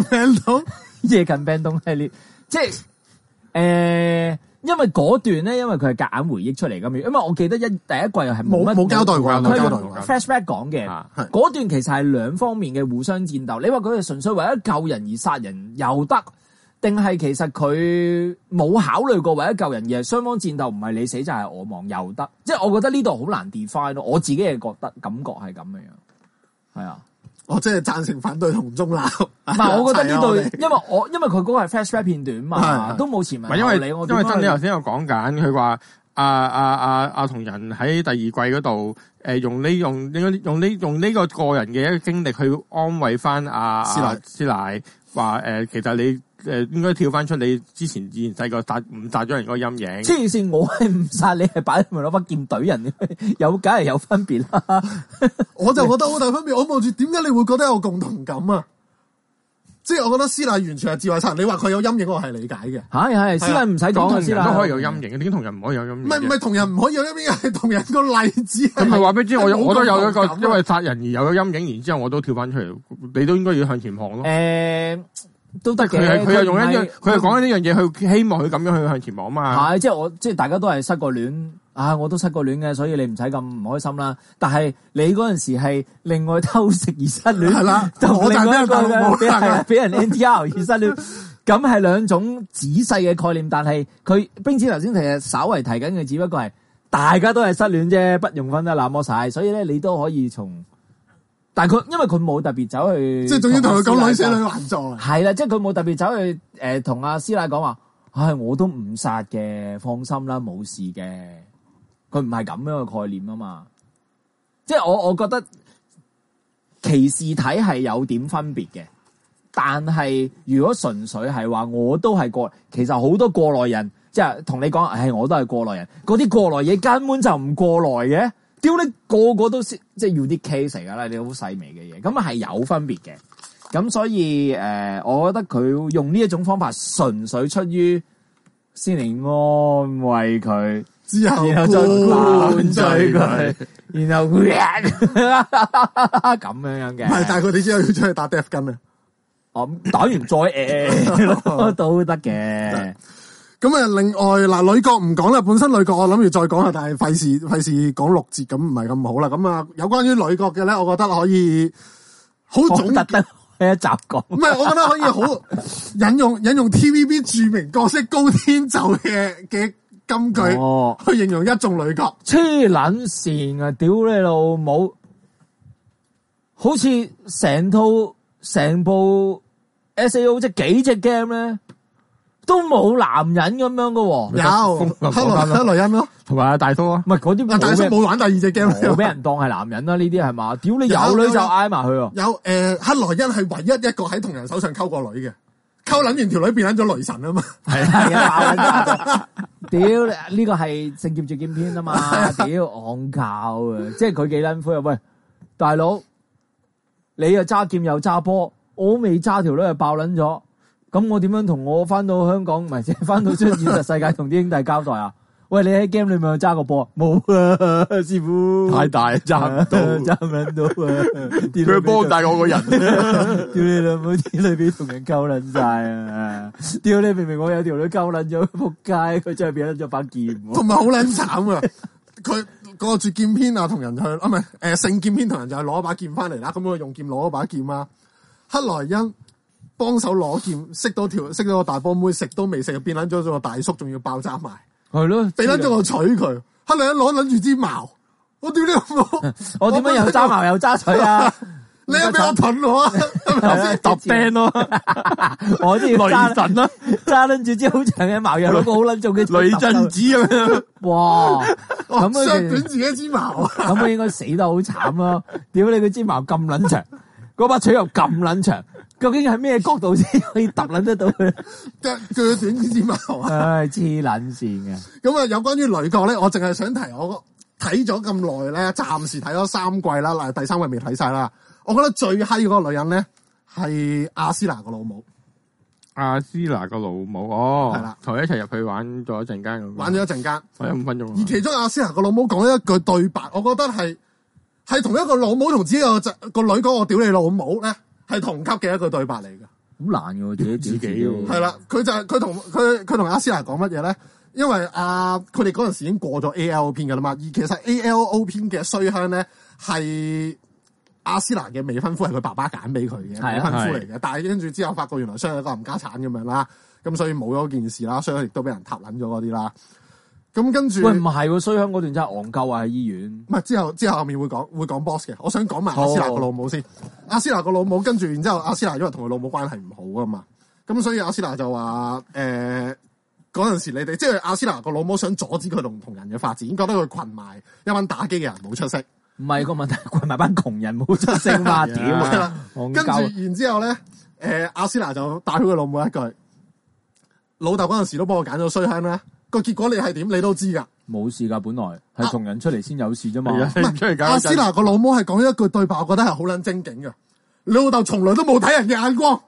[SPEAKER 2] 病棟系列，即係因為嗰段咧，因為佢係夾硬回憶出嚟咁樣，因為我記得第一季又係冇交代過，冇交代過。Flashback 講嘅嗰段其實係兩方面嘅互相戰鬥。你話佢係純粹為咗救人而殺人又得，定係其實佢冇考慮過為咗救人而係雙方戰鬥，唔係你死就係我亡又得。即係我覺得呢度好難 define 咯。我自己嘅覺得感覺係咁樣樣，係啊。
[SPEAKER 1] 我即係贊成反對同中立。唔
[SPEAKER 2] 係，我覺得呢度，因為佢嗰個係 flashback 片段嘛，都冇前文。
[SPEAKER 3] 因為真你頭先有講緊，佢話同人喺第二季嗰度，用呢個個人嘅一個經歷去安慰翻師奶，話其實你應該跳翻出你之前以前細個誤殺咗人嗰個陰影。
[SPEAKER 2] 黐線，我係誤殺你，係擺明攞把劍懟人，有梗係有分別啦。
[SPEAKER 1] 我就覺得好大分別。我望住，點解你會覺得有共同感啊？即係我覺得師奶完全係智慧殺人。你話佢有陰影，我係理解嘅。係師奶唔使講啊，師奶
[SPEAKER 3] 都可以有陰影。點解同人唔可以有陰影？
[SPEAKER 1] 唔係同人唔可以有陰影，係同人個例子。
[SPEAKER 3] 咁咪話俾你知，我都有一個因為殺人而有陰影，然之後我都跳翻出嚟。你都應該要向前望咯。
[SPEAKER 2] 都得嘅，
[SPEAKER 3] 佢係用一樣，佢係講緊呢樣嘢，去希望佢咁樣去向前望嘛。
[SPEAKER 2] 係，即係大家都係失過戀，我都失過戀嘅，所以你唔使咁唔開心啦。但係你嗰陣時係另外偷食而失戀，係啦，就另外一個嘅俾人 NTR 而失戀，咁係兩種仔細嘅概念。但係佢冰子頭先其實稍為提緊嘅，只不過係大家都係失戀啫，不用分得那麼細。所以咧，你都可以從。但係佢因為佢冇特別走去，
[SPEAKER 1] 即係仲要同佢講女死女還在。
[SPEAKER 2] 係啦，即係佢冇特別走去同阿師奶講話，我都唔殺嘅，放心啦，冇事嘅。佢唔係咁樣嘅概念啊嘛。即係我覺得歧視體係有點分別嘅，但係如果純粹係話我都係其實好多過來人，即係同你講，我都係過來人，嗰啲過來嘢根本就唔過來嘅。屌你個個都即係要啲 case 嚟噶啦，你好細微嘅嘢，咁係有分別嘅。咁所以我覺得佢用呢一種方法純粹出於先嚟安慰佢，
[SPEAKER 1] 之後
[SPEAKER 2] 然後就灌醉佢，然後咁樣嘅。
[SPEAKER 1] 唔係，但係佢哋之後要出去打 Def 根啊。
[SPEAKER 2] 哦，打完再都得嘅。
[SPEAKER 1] 咁啊，另外嗱，女角唔講啦，本身女角我諗住再講下，但係費事講6節，咁唔係咁好啦。咁啊，有關於女角嘅咧，我覺得可以好總
[SPEAKER 2] 特登喺一集講。
[SPEAKER 1] 唔係，我覺得可以好引用 TVB 著名角色高天就嘅金句去形容一眾女角。
[SPEAKER 2] 黐撚線啊！屌你老母，好似成部 SAO 即係幾隻 game 咧，都冇男人咁樣噶喎。
[SPEAKER 1] 有克萊恩咯，
[SPEAKER 3] 同埋阿大叔啊，
[SPEAKER 2] 唔係嗰啲
[SPEAKER 1] 大叔冇玩第二隻 game，
[SPEAKER 2] 冇俾人當係男人啦。呢啲係嘛？屌你有女就挨埋去啊！
[SPEAKER 1] 有克萊恩係唯一一個喺同人手上溝過女嘅，溝撚完條女變撚咗雷神啊嘛。
[SPEAKER 2] 係啊！屌呢個係聖劍絕劍篇啊嘛！屌戇教啊！即係佢幾撚灰啊！喂，大佬，你又揸劍又揸波，我未揸條女就爆撚咗，咁我點樣同我翻到香港，唔係即係翻到出現實世界同啲兄弟交代啊？喂，你喺 game 裏面有揸過波？冇啊，師傅
[SPEAKER 3] 太大揸唔到，
[SPEAKER 2] 揸唔撚到啊！
[SPEAKER 3] 佢幫大我個人，
[SPEAKER 2] 屌你老母，啲女俾同人溝撚晒啊！屌你明明我有條女溝撚咗，仆街，佢真係變咗把劍，
[SPEAKER 1] 同埋好撚慘啊！佢嗰個絕劍篇啊，同人去啊，唔係聖劍篇同人就係攞一把劍翻嚟啦，咁佢用劍攞一把劍啊，克萊恩幫手攞劍，識到個大波妹，食都未食，變撚咗個大叔，仲要爆炸埋。
[SPEAKER 2] 係咯，
[SPEAKER 1] 俾撚咗我娶佢，克萊恩攞住支矛，我屌你老母！
[SPEAKER 2] 我點解又揸矛又揸錘啊？
[SPEAKER 1] 你又俾我盾我啊！
[SPEAKER 3] 揼釘咯，
[SPEAKER 2] 我都要
[SPEAKER 3] 雷神啦，
[SPEAKER 2] 揸撚住支好長嘅矛，又攞個好撚重嘅
[SPEAKER 3] 雷震子咁樣。
[SPEAKER 2] 哇！咁
[SPEAKER 1] 削短自己支矛啊！
[SPEAKER 2] 咁佢應該死得好慘咯！屌你個支矛咁撚長，嗰把錘又咁撚長。究竟係咩角度先可以揼撚得到佢？
[SPEAKER 1] 鋸短呢支矛啊！
[SPEAKER 2] 唉，黐撚線嘅。
[SPEAKER 1] 咁啊，有關於女角咧，我淨係想提，我睇咗咁耐咧，暫時睇咗3季啦，嗱第3季未睇晒啦。我覺得最閪嗰個女人咧係阿斯娜個老母。
[SPEAKER 3] 阿斯娜個老母哦，
[SPEAKER 1] 係啦，
[SPEAKER 3] 同佢一齊入去玩咗一陣間咁。
[SPEAKER 1] 玩咗一陣間，
[SPEAKER 3] 玩咗5分鐘。
[SPEAKER 1] 而其中阿斯娜個老母講咗一句對白，我覺得係同一個老母同自己個女講我屌你老母咧。係同級嘅一個對白嚟嘅，
[SPEAKER 2] 好難嘅，自己
[SPEAKER 1] 係啦，佢就係佢同阿斯娜講乜嘢咧？因為佢哋嗰陣時已經過咗 ALO 篇嘅啦嘛，而其實 ALO 篇嘅衰香咧係阿斯娜嘅未婚夫，係佢爸爸揀俾佢嘅未婚夫嚟嘅，但係跟住之後發覺原來衰香係一個冚家產咁樣啦，咁所以冇咗件事啦，衰香亦都俾人撻撚咗嗰啲啦。咁跟住，
[SPEAKER 2] 喂唔係喎，衰香嗰段真係戇鳩啊！喺醫院，
[SPEAKER 1] 唔係之後後面會講 boss 嘅，我想講埋阿斯娜個老母先。阿斯娜個老母跟住，然之後阿斯娜因為同佢老母關係唔好啊嘛，咁所以阿斯娜就話嗰陣時你哋即係阿斯娜個老母想阻止佢同人嘅發展，覺得佢群埋一班打機嘅人冇出息。
[SPEAKER 2] 唔係個問題，群埋班窮人冇出息嘛？屌，
[SPEAKER 1] 跟住然之後咧，阿斯娜就帶佢個老母一句：老豆嗰陣時都幫我揀咗衰香啦。個結果你係點？你都知噶，
[SPEAKER 2] 冇事噶，本來係窮人出嚟先有事啫嘛。
[SPEAKER 1] 阿斯娜個老母係講一句對白，我覺得係好撚精警嘅。你老豆從來都冇睇人嘅眼光，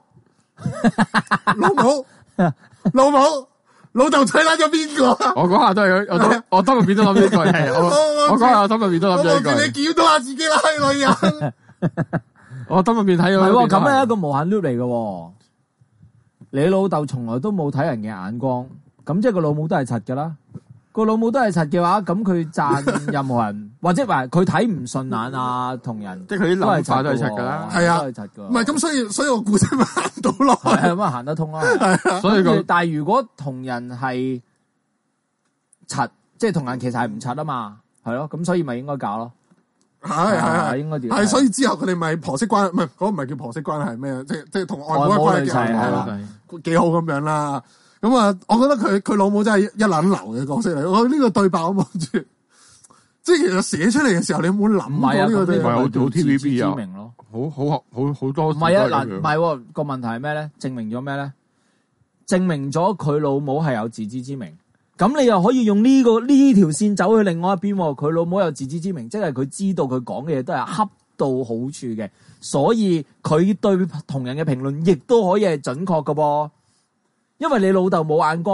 [SPEAKER 1] 老母，老豆娶撚咗邊個？
[SPEAKER 3] 我嗰下都係我心入邊都諗呢句，我嗰下心入邊都諗咗呢句。
[SPEAKER 1] 我你檢討下自己啦，女人。
[SPEAKER 3] 我心入邊睇咗。
[SPEAKER 2] 係咁係一個無限 loop 嚟嘅。你老豆從來都冇睇人嘅眼光。咁即係個老母都係柒噶啦，個老母都係柒嘅話，咁佢讚任何人或者話佢睇唔順眼啊，同人
[SPEAKER 3] 即係佢啲諗法都係柒噶啦，
[SPEAKER 1] 係啊，
[SPEAKER 2] 都係柒噶。
[SPEAKER 1] 唔係咁，所以我故事咪行到落，
[SPEAKER 2] 係咁啊，行得通啦。
[SPEAKER 1] 係啊，
[SPEAKER 2] 所以但係如果同人係柒，即係同人其實係唔柒啊嘛，係咯，咁所以咪應該搞咯。
[SPEAKER 1] 係
[SPEAKER 2] 應該點？
[SPEAKER 1] 係所以之後佢哋咪婆媳關係，唔係嗰個唔係叫婆媳關係咩？即係同外母關係幾好咁樣啦。咁啊，我覺得佢老母真係一撚流嘅角色嚟。我呢個對白我望住，即係其實寫出嚟嘅時候，你有冇諗過呢個對白？
[SPEAKER 3] 唔係好 TVB 啊，
[SPEAKER 2] 明咯，
[SPEAKER 3] 好多。
[SPEAKER 2] 唔係啊，嗱，唔係個問題係咩咧？證明咗咩咧？證明咗佢老母係有自知之明。咁你又可以用呢條線走去另外一邊。佢老母有自知之明，即係佢知道佢講嘅嘢都係恰到好處嘅，所以佢對同人嘅評論亦都可以係準確㗎噃。因為你老豆冇眼光，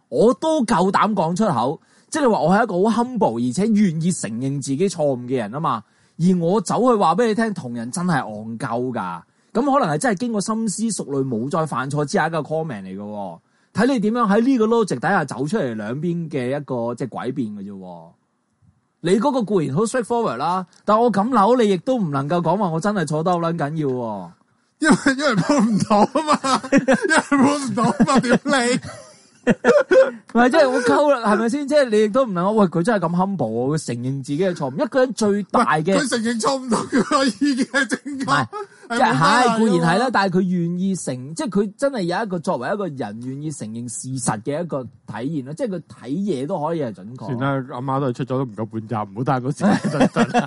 [SPEAKER 2] 我都夠膽講出口，即係話我係一個好 humble 而且願意承認自己錯誤嘅人啊嘛。而我走去話俾你聽，同人真係戇鳩噶，咁可能係真係經過深思熟慮冇再犯錯之下一個 comment 嚟嘅。睇你點樣喺呢個 logic 底下走出嚟兩邊嘅一個即係詭辯嘅啫。你嗰個固然好 straightforward 啦，但我咁扭你亦都唔能夠講話我真係錯得好撚緊要。
[SPEAKER 1] 因為判唔到啊嘛，因為判唔到啊嘛，點你？
[SPEAKER 2] 唔係即係我溝啦，係咪先？即係你亦都唔能夠喂佢真係咁 humble，佢承認自己嘅錯誤。一個人最大嘅
[SPEAKER 1] 佢承認錯誤同佢意見係正確。
[SPEAKER 2] 即係固然係啦，但係佢願意承，即係佢真係有一個作為一個人願意承認事實嘅一個體現咯，即係佢睇嘢都可以係準確。
[SPEAKER 3] 算啦，阿媽都係出咗都唔夠半集，唔好帶到時間真。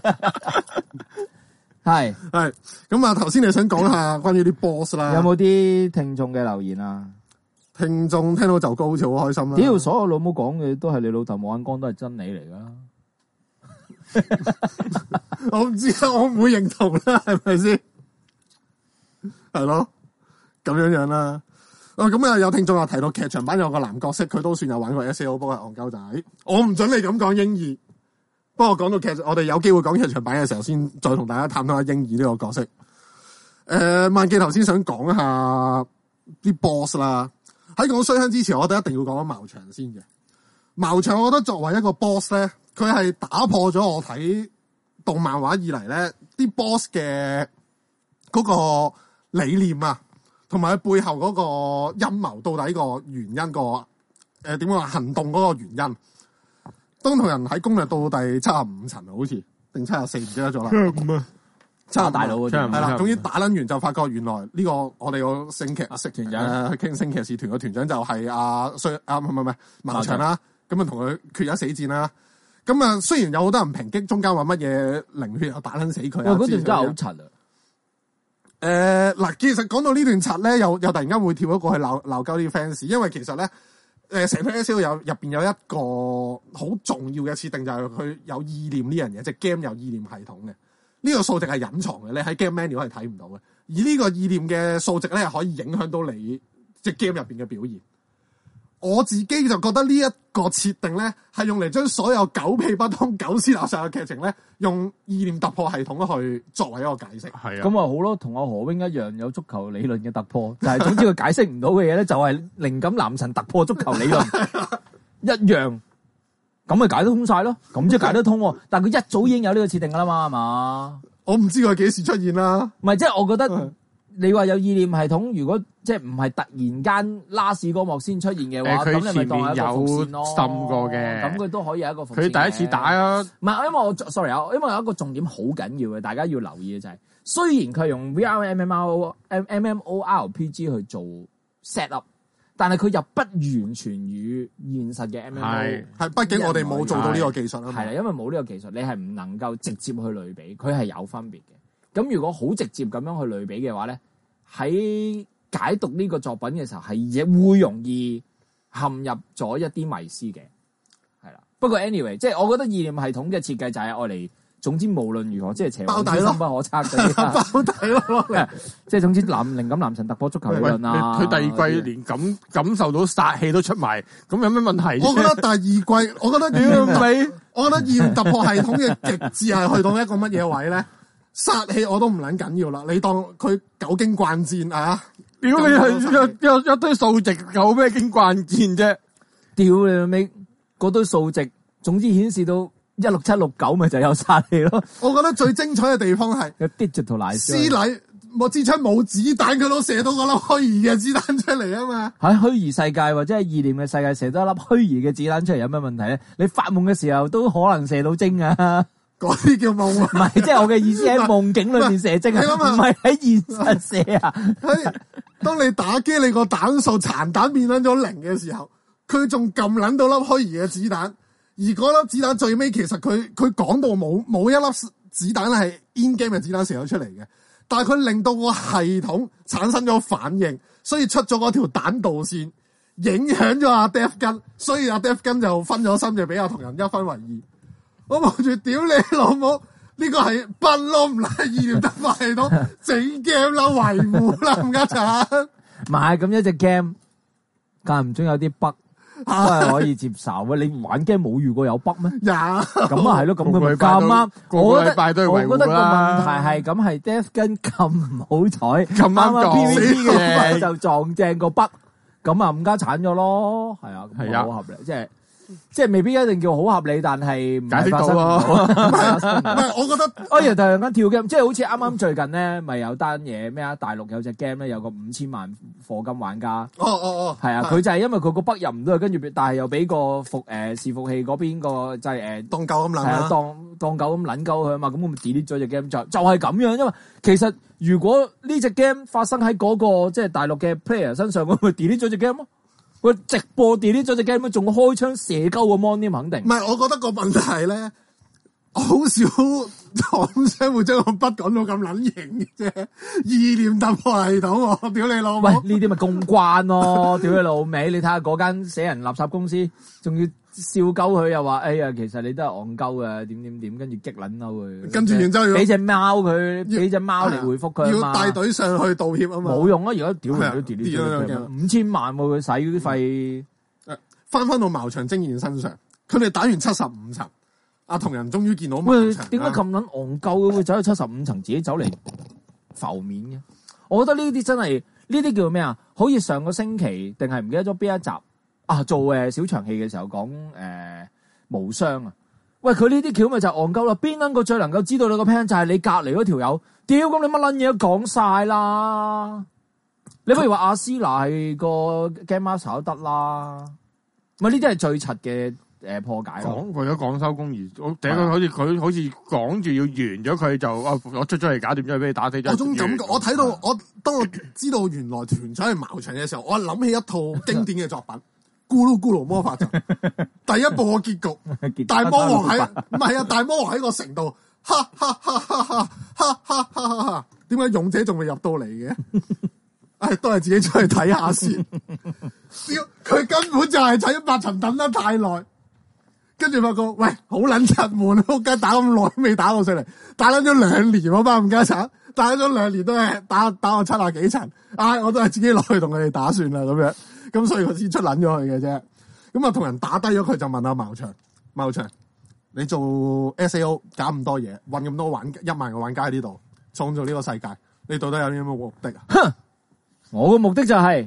[SPEAKER 2] 係
[SPEAKER 1] 咁啊！頭先你想講下關於啲 boss 啦，
[SPEAKER 2] 有冇啲聽眾嘅留言啊？
[SPEAKER 1] 聽眾聽到就高，好似好開心啦。
[SPEAKER 2] 屌，所有老母講嘅都係你老豆冇眼光，都係真理嚟噶。
[SPEAKER 1] 我唔知啊，我唔會認同啦，係咪先？係咯，咁樣啦。咁啊，有聽眾又提到劇場版有個男角色，佢都算有玩過 SAO，不過係戇鳩仔。我唔准你咁講英義。不過講到劇，我哋有機會講劇場版嘅時候，先再同大家探討下英義呢個角色。萬記頭先想講下啲 boss 啦。喺講衰香之前，我覺得一定要講茅場先嘅。茅場，我覺得作為一個 boss 咧，佢係打破咗我睇動漫畫以嚟咧啲 boss 嘅嗰個理念啊，同埋佢背後嗰個陰謀到底個原因個點講話行動嗰個原因。當同人喺攻略到第75層好似定74唔記得咗啦。75大佬係啦，總之打撚完就發覺原來呢個我哋個星劇團長去傾星騎士團個團長就係唔係茅場啦。咁啊同佢決一死戰啦。咁啊雖然有好多人抨擊，中間話乜嘢零血又打撚死佢啊。
[SPEAKER 2] 嗰段真係好柒啊！
[SPEAKER 1] 嗱，其實講到呢段柒咧，又突然間會跳咗過去鬧鳩啲 fans，因為其實咧。成篇 S.O. 入邊有一個好重要嘅設定，就係佢有意念呢樣嘢，即係 game 有意念系統嘅。呢個數值係隱藏嘅，你喺 game menu 係睇唔到嘅。而呢個意念嘅數值咧，係可以影響到你即係 game 入邊嘅表現。我自己就覺得呢一個設定咧，係用嚟將所有狗屁不通、狗屎垃圾嘅劇情咧，用意念突破系統去作為一個解釋。
[SPEAKER 3] 係啊，
[SPEAKER 2] 咁啊好咯，同阿何冰一樣有足球理論嘅突破，但係總之佢解釋唔到嘅嘢咧，就係靈感男神突破足球理論一樣，咁咪解得通晒咯。咁即係解得通，但係佢一早已經有呢個設定噶啦嘛，係嘛？
[SPEAKER 1] 我唔知佢幾時出現啦。
[SPEAKER 2] 唔係，即係我覺得你話有意念系統，如果即係唔係突然間拉屎嗰幕先出現嘅話，咁你咪當係一個伏線咯。滲過嘅，咁佢都可以係一個伏線。
[SPEAKER 3] 佢第一次打啊，
[SPEAKER 2] 唔係，因為我 sorry 啊，因為有一個重點好緊要嘅，大家要留意嘅就係，雖然佢係用 MMORPG 去做 set up，但係佢又不完全與現實嘅 MMO
[SPEAKER 1] 係，畢竟我哋冇做到呢個技術啊嘛。
[SPEAKER 2] 係啦，因為冇呢個技術，你係唔能夠直接去類比，佢係有分別嘅。咁如果好直接咁樣去類比嘅話咧，喺解讀呢個作品嘅時候係亦會容易陷入咗一啲迷思嘅，係啦。不過 anyway， 即係我覺得意念系統嘅設計就係愛嚟，總之無論如何，即係邪惡之心不可測嗰啲
[SPEAKER 1] 包底咯，
[SPEAKER 2] 即係總之靈感男神突破足球理論啊！
[SPEAKER 3] 佢第二季連感受到殺氣都出埋，咁有咩問題？
[SPEAKER 1] 我覺得第二季，我覺得我覺得意念突破系統嘅極致係去到一個乜嘢位咧？殺氣我都唔撚緊要啦，你當佢久經慣戰啊！
[SPEAKER 3] 屌你係一堆數值，有咩經慣戰啫？
[SPEAKER 2] 屌你老味，嗰堆數值，總之顯示到16769咪就有殺氣咯。
[SPEAKER 1] 我覺得最精彩嘅地方係
[SPEAKER 2] 有 digital
[SPEAKER 1] 師禮，我支槍冇子彈，佢都射到個粒虛擬嘅子彈出嚟啊嘛！
[SPEAKER 2] 喺虛擬世界或者係意念嘅世界射到一粒虛擬嘅子彈出嚟有咩問題咧？你發夢嘅時候都可能射到精啊！
[SPEAKER 1] 嗰啲叫夢啊！
[SPEAKER 2] 唔係，即係我嘅意思喺夢境裏面射精啊，唔係喺現實射啊！
[SPEAKER 1] 當你打機，你個彈數殘彈變咗0嘅時候，佢仲撳撚到粒虛擬嘅子彈，而嗰粒子彈最尾其實佢講到冇一粒子彈係 in game 嘅子彈射咗出嚟嘅，但係佢令到個系統產生咗反應，所以出咗嗰條彈道線，影響咗阿 Def 根，所以阿 Def 根就分咗心，就俾阿同人1分為2。我望住屌你老母，呢個係不嬲唔係意念突破系統，整 game 啦，維護啦，唔家產。
[SPEAKER 2] 唔係咁一隻 game，間唔中有啲 bug， 都係可以接受嘅。你玩 game 冇遇過有 bug 咩？
[SPEAKER 1] 呀，
[SPEAKER 2] 咁啊係咯，咁佢咪咁啱。我覺得個問題係咁係 Death Gun 咁唔好彩，
[SPEAKER 3] 咁啱
[SPEAKER 2] PVP 嘅就撞正個 bug，咁啊冚家鏟咗咯。係啊，咁好合理，即係未必一定叫好合理，但係唔係發生咯。
[SPEAKER 1] 唔係，我覺得
[SPEAKER 2] 我又突然間跳 game，即係好似啱啱最近咧，咪有單嘢咩啊？大陸有隻 game 咧，有個5000萬課金玩家。係啊，佢就係因為佢個 bug 入唔到，跟住但係又俾個伺服器嗰邊個就係
[SPEAKER 1] 當狗咁撚啦，
[SPEAKER 2] 當狗咁撚鳩佢啊嘛，咁我咪 delete 咗隻 game 就係咁樣，因為其實如果呢隻 game 發生喺嗰個即係大陸嘅 player 身上，我咪 delete 咗隻 game 咯。佢直播 delete 咗隻 game，仲開槍射鳩個 mon 添，肯定。唔
[SPEAKER 1] 係，我覺得個問題係咧，好少廠商會將個筆講到咁撚型嘅啫，意念突破系統，我屌你老母！
[SPEAKER 2] 喂，呢啲咪公關咯，屌你老味！你睇下嗰間死人垃圾公司，仲要笑鳩佢，又話哎呀，其實你都係戇鳩嘅，點，跟住激撚嬲佢。
[SPEAKER 1] 跟住然之後要
[SPEAKER 2] 俾隻貓佢，俾隻貓嚟回覆佢啊嘛。
[SPEAKER 1] 要帶隊上去道歉啊嘛。
[SPEAKER 2] 冇用啊！而家屌人都 delete 咗5000萬喎，佢使嗰啲費。
[SPEAKER 1] 翻到茅場晶彥身上，佢哋打完75層，阿同人終於見到茅場。
[SPEAKER 2] 點解咁撚戇鳩會走去75層，自己走嚟浮面嘅？我覺得呢啲真係呢啲叫咩啊？好似上個星期定係唔記得咗邊一集啊？做小場戲嘅時候講無雙啊！喂，佢呢啲橋咪就戇鳩啦！邊撚個最能夠知道你個 plan 就係你隔離嗰條友？屌，咁你乜撚嘢都講晒啦！你不如話阿斯娜係個 game master 都得啦。咪呢啲係最柒嘅破解咯。
[SPEAKER 3] 為咗廣收公義，我第一個好似講住要完咗佢就我出咗嚟搞掂咗，俾你打死咗。
[SPEAKER 1] 嗰種感覺，我睇到當我知道原來團長係茅場嘅時候，我諗起一套經典嘅作品《咕嚕咕嚕魔法陣》第一部嘅結局，大魔王喺唔係啊，大魔王喺個城度，哈哈哈哈哈哈哈哈哈！點解勇者仲未入到嚟嘅？都係自己出去睇下先。佢根本就係睇100層等得太耐，跟住發覺喂好撚柒悶，仆街打咁耐都未打到上嚟，打撚咗2年嗰班冚家鏟，打咗2年都係打我70幾層，我都係自己落去同佢哋打算啦咁樣，咁所以佢先出撚咗佢嘅啫。咁啊同人打低咗佢就問阿茅場，你做 SAO 搞咁多嘢，搵咁多1萬個玩家喺呢度創造呢個世界，你到底有啲咩目的啊？
[SPEAKER 2] 哼，我個目的就係。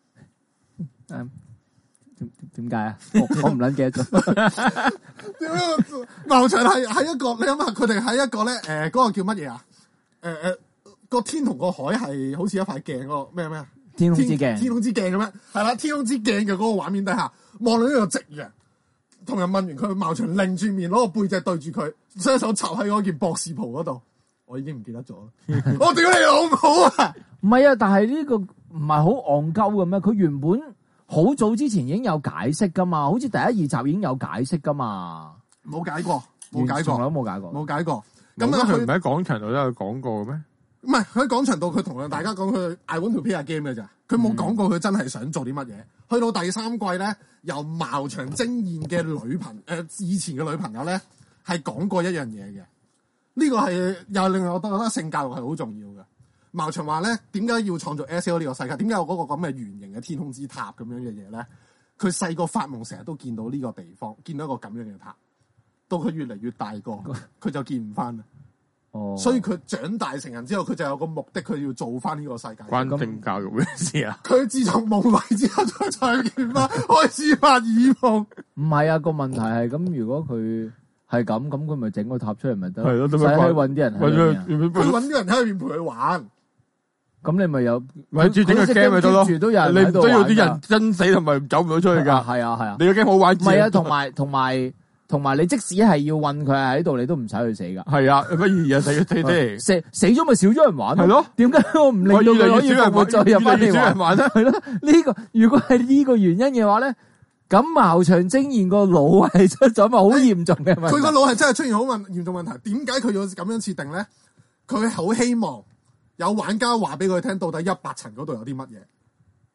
[SPEAKER 2] 點解啊？我唔捻記得咗。
[SPEAKER 1] 點樣？茅場係一個，你諗下，佢哋係一個咧，嗰個叫乜嘢啊？個天同個海係好似一塊鏡嗰個咩啊？
[SPEAKER 2] 天空之鏡，
[SPEAKER 1] 天空之鏡咁樣，係啦，天空之鏡嘅嗰個畫面底下，望到呢個夕陽，同人問完佢，茅場擰住面，攞個背脊對住佢，雙手插喺嗰件博士袍嗰度，我已經唔記得咗。我屌你老母啊！
[SPEAKER 2] 唔係啊，但係呢個唔係好戇鳩嘅咩？佢原本。好早之前已經有解釋噶嘛，好似第1、2集已經有解釋噶嘛，
[SPEAKER 1] 冇解過，冇解過，
[SPEAKER 2] 從來都冇解過，
[SPEAKER 1] 冇解過。
[SPEAKER 3] 咁佢唔喺廣場度都有講過嘅咩？
[SPEAKER 1] 唔係佢喺廣場度，佢同大家講佢 I want to play a game 嘅咋，佢冇講過佢真係想做啲乜嘢。去到第3季咧，由茅場晶彥嘅以前嘅女朋友咧，係講過一樣嘢嘅。呢個係又令我覺得性教育係好重要嘅。茅場話咧，點解要創造 SAO 呢個世界？點解有嗰個咁嘅圓形嘅天空之塔咁樣嘅嘢咧？佢細個發夢成日都見到呢個地方，見到一個咁樣嘅塔。到佢越嚟越大個，佢就見唔翻啦。哦，所以佢長大成人之後，佢就有個目的，佢要做翻呢個世界。
[SPEAKER 3] 關性教育咩事啊？
[SPEAKER 1] 佢自從夢遺之後，再見翻，開始發耳夢。
[SPEAKER 2] 唔係啊，個問題係咁，如果佢係咁，咁佢咪整個塔出嚟咪得？
[SPEAKER 3] 係咯，
[SPEAKER 2] 使揾啲人喺度，
[SPEAKER 1] 佢揾啲人喺入邊陪佢玩。
[SPEAKER 2] 咁你咪有
[SPEAKER 3] 咪住整個 game 咪得咯？你唔需要啲人真死同埋走唔到出去噶。
[SPEAKER 2] 係啊，
[SPEAKER 3] 你個 game 好玩。
[SPEAKER 2] 唔係啊，同埋你即使係要韞佢喺度，你都唔使去死噶。
[SPEAKER 3] 係啊，乜意義啊？
[SPEAKER 2] 死咗咪少咗人玩。
[SPEAKER 3] 係咯？
[SPEAKER 2] 點解我唔令到佢可以復活再入翻嚟玩咧？係咯？呢個如果係呢個原因嘅話咧，咁茅場晶彥個腦係出咗咪好嚴重嘅問題？
[SPEAKER 1] 佢個腦係真係出現好嚴重問題。點解佢要咁樣設定咧？佢好希望有玩家話俾佢聽，到底100層嗰度有啲乜嘢？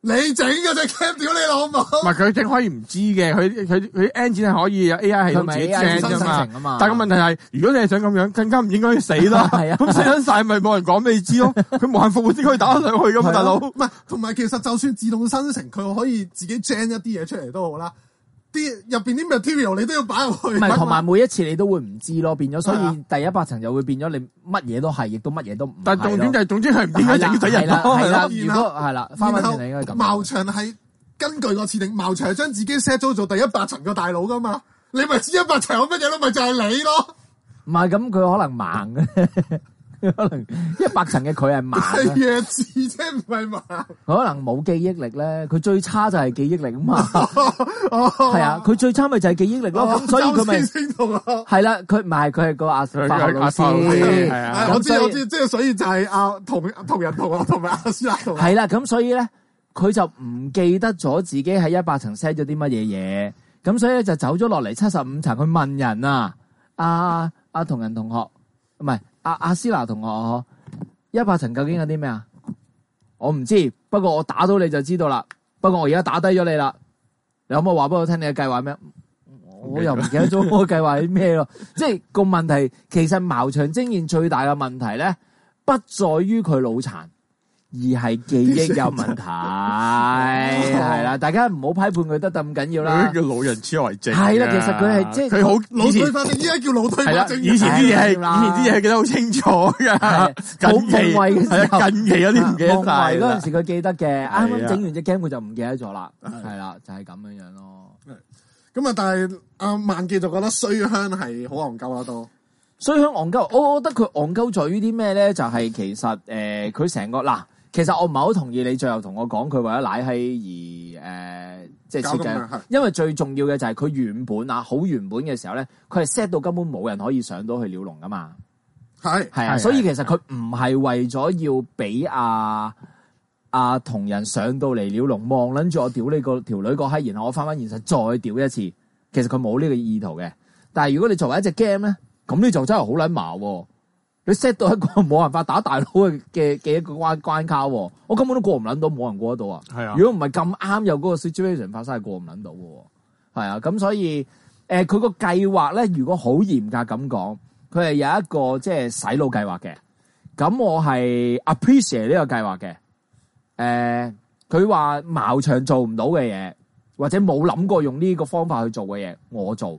[SPEAKER 1] 你整嗰隻 cam 屌你老母！
[SPEAKER 3] 唔係佢整可以唔知嘅，佢 engine 係可以有 AI 系統自己 gen 啫嘛。但係個問題係，如果你係想咁樣，更加唔應該死咯。係啊，咁死緊晒咪冇人講俾你知咯。佢無限復活先可以打得上去噶嘛，大佬。唔
[SPEAKER 1] 係，同埋其實就算自動生成，佢可以自己 gen 一啲嘢出嚟都好啦。啲入邊啲 material 你都要擺入去。
[SPEAKER 2] 唔係，同埋每一次你都會唔知咯，變咗，所以第100層就會變咗你乜嘢都係，亦都乜嘢都唔係。
[SPEAKER 3] 但係重點就係，總之係唔應該整死人咯。
[SPEAKER 2] 係啦，如果係啦，翻返轉嚟應該咁。
[SPEAKER 1] 茅場係根據個設定，茅場係將自己 set 咗做第100層個大佬噶嘛，你咪知100層有乜嘢咯，咪就係你咯。
[SPEAKER 2] 唔係咁，佢可能盲嘅。可能100層嘅佢係盲，
[SPEAKER 1] 係弱智啫，唔係盲。
[SPEAKER 2] 可能冇記憶力咧，佢最差就係記憶力啊嘛。係啊，佢最差咪就係記憶力咯。咁所以佢咪係啦，佢唔係佢係個化學老師。係啊，
[SPEAKER 1] 我知，即係所以就係同人同學同埋阿斯娜同學。
[SPEAKER 2] 係啦，咁所以咧，佢就唔記得咗自己喺100層 set 咗啲乜嘢嘢，咁所以咧就走咗落嚟75層去問人啊，阿同人同學唔係。阿斯娜同學，100層究竟有啲咩啊？我唔知，不過我打到你就知道啦。不過我而家打低咗你啦，你可唔可以話俾我聽你嘅計劃咩？我又唔記得咗我嘅計劃係咩咯。即係個問題，其實茅場晶彥最大嘅問題咧，不在於佢腦殘，而係記憶有問題。係啦，大家唔好批判佢得咁緊要啦。
[SPEAKER 3] 叫老人痴呆症。
[SPEAKER 2] 係啦，其實佢係即係
[SPEAKER 3] 佢好
[SPEAKER 1] 腦退化症，依家叫腦退化症。
[SPEAKER 3] 以前啲嘢係記得好清楚噶。
[SPEAKER 2] 近期嘅時候，
[SPEAKER 3] 近期嗰啲唔記得晒。
[SPEAKER 2] 嗰陣時佢記得嘅，啱啱整完隻 game 佢就唔記得咗啦。係啦，就係咁樣樣咯。
[SPEAKER 1] 咁啊，但係阿萬記就覺得衰香係好戇鳩啦都。
[SPEAKER 2] 衰香戇鳩，我覺得佢戇鳩在於啲咩咧？就係其實佢成個嗱。其實我唔係好同意你最後同我講佢為咗奶閪而即係設計，因為最重要嘅就係佢原本好原本嘅時候咧，佢係 set 到根本冇人可以上到去鳥籠噶嘛。係啊，所以其實佢唔係為咗要俾阿同人上到嚟鳥籠望撚住我屌你個條女個閪，然後我翻返現實再屌一次。其實佢冇呢個意圖嘅。但係如果你作為一隻 game 咧，咁你就真係好撚矛喎。你 set 到一個冇辦法打大佬嘅一個關卡，我根本都過唔撚到，冇人過得到啊！係啊，如果唔係咁啱有嗰個 situation 發生，係過唔撚到嘅。係啊，咁所以佢個計劃咧，如果好嚴格咁講，佢係有一個即係洗腦計劃嘅。咁我係 appreciate 呢個計劃嘅。佢話茅場做唔到嘅嘢，或者冇諗過用呢個方法去做嘅嘢，我做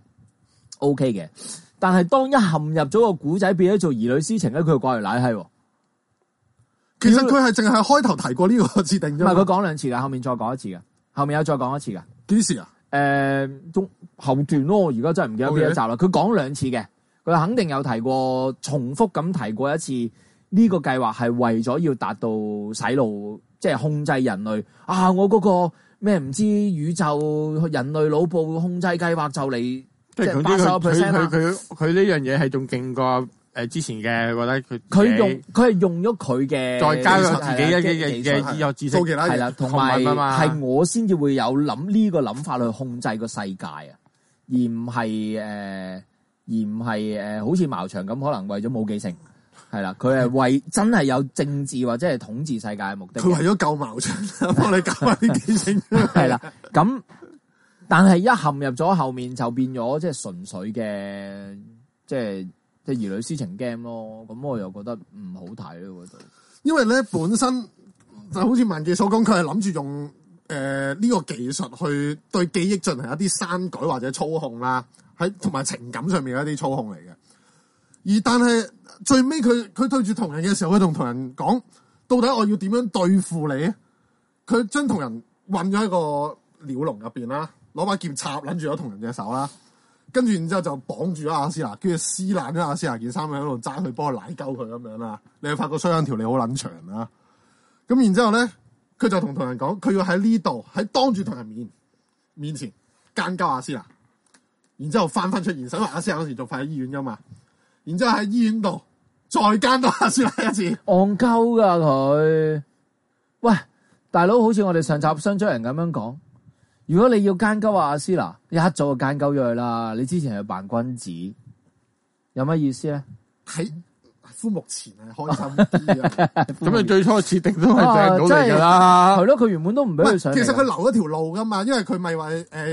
[SPEAKER 2] OK 嘅。但係當一陷入咗個古仔變咗做兒女私情咧，佢就掛住奶閪。
[SPEAKER 1] 其實佢係淨係開頭提過呢個設定啫。唔係
[SPEAKER 2] 佢講2次噶，後面再講1次噶，後面有再講1次噶。
[SPEAKER 1] 幾時啊？
[SPEAKER 2] 中後段咯，而家真係唔記得邊一集啦。佢講2次嘅，佢肯定有提過，重複咁提過1次。呢個計劃係為咗要達到洗腦，即係控制人類啊！我嗰個咩唔知宇宙人類腦部控制計劃就嚟。即係80%
[SPEAKER 3] 佢呢樣嘢係仲勁過之前嘅，覺得
[SPEAKER 2] 佢係用咗佢嘅，
[SPEAKER 3] 再加咗自己嘅有知識
[SPEAKER 2] 係啦，同埋係我先至會有諗呢個諗法去控制個世界啊，而唔係好似茅場咁，可能為咗冇記性係啦，佢係為真係有政治或者係統治世界嘅目的。
[SPEAKER 1] 佢為咗救茅場，幫你搞翻啲記性
[SPEAKER 2] 係啦，咁。但係一陷入咗後面就變咗即係純粹嘅即係兒女私情 game 咯，咁我又覺得唔好睇咯，覺得。因為咧本身就好似萬記所講，佢係諗住用呢個技術去對記憶進行一啲刪改或者操控啦，喺同埋情感上面嘅一啲操控嚟嘅。而但係最尾佢對住同人嘅時候，佢同人講，到底我要點樣對付你？佢將同人困咗喺個鳥籠入邊啦。攞把劍插撚住咗同人隻手啦，跟住然之後就綁住咗阿斯娜，跟住撕爛咗阿斯娜件衫喺度揸佢幫佢奶鳩佢咁樣啦。你係發覺衰緊條脷好撚長啦。咁然之後咧，佢就同人講，佢要喺呢度喺當住同人面前奸鳩阿斯娜，然之後翻出現實，因為阿斯娜嗰時仲瞓喺醫院噶嘛。然之後喺醫院度再奸到阿斯娜一次，戇鳩噶佢。喂，大佬，好似我哋上集雙追人咁樣講。如果你要奸鳩阿斯娜，一早就奸鳩咗佢啦。你之前係扮君子，有乜意思咧？
[SPEAKER 1] 枯木前係開心啲啊！
[SPEAKER 3] 咁你最初設定都係上到嚟㗎啦，
[SPEAKER 2] 係咯，佢原本都唔俾佢上嚟。
[SPEAKER 1] 其實佢留咗條路噶嘛，因為佢咪話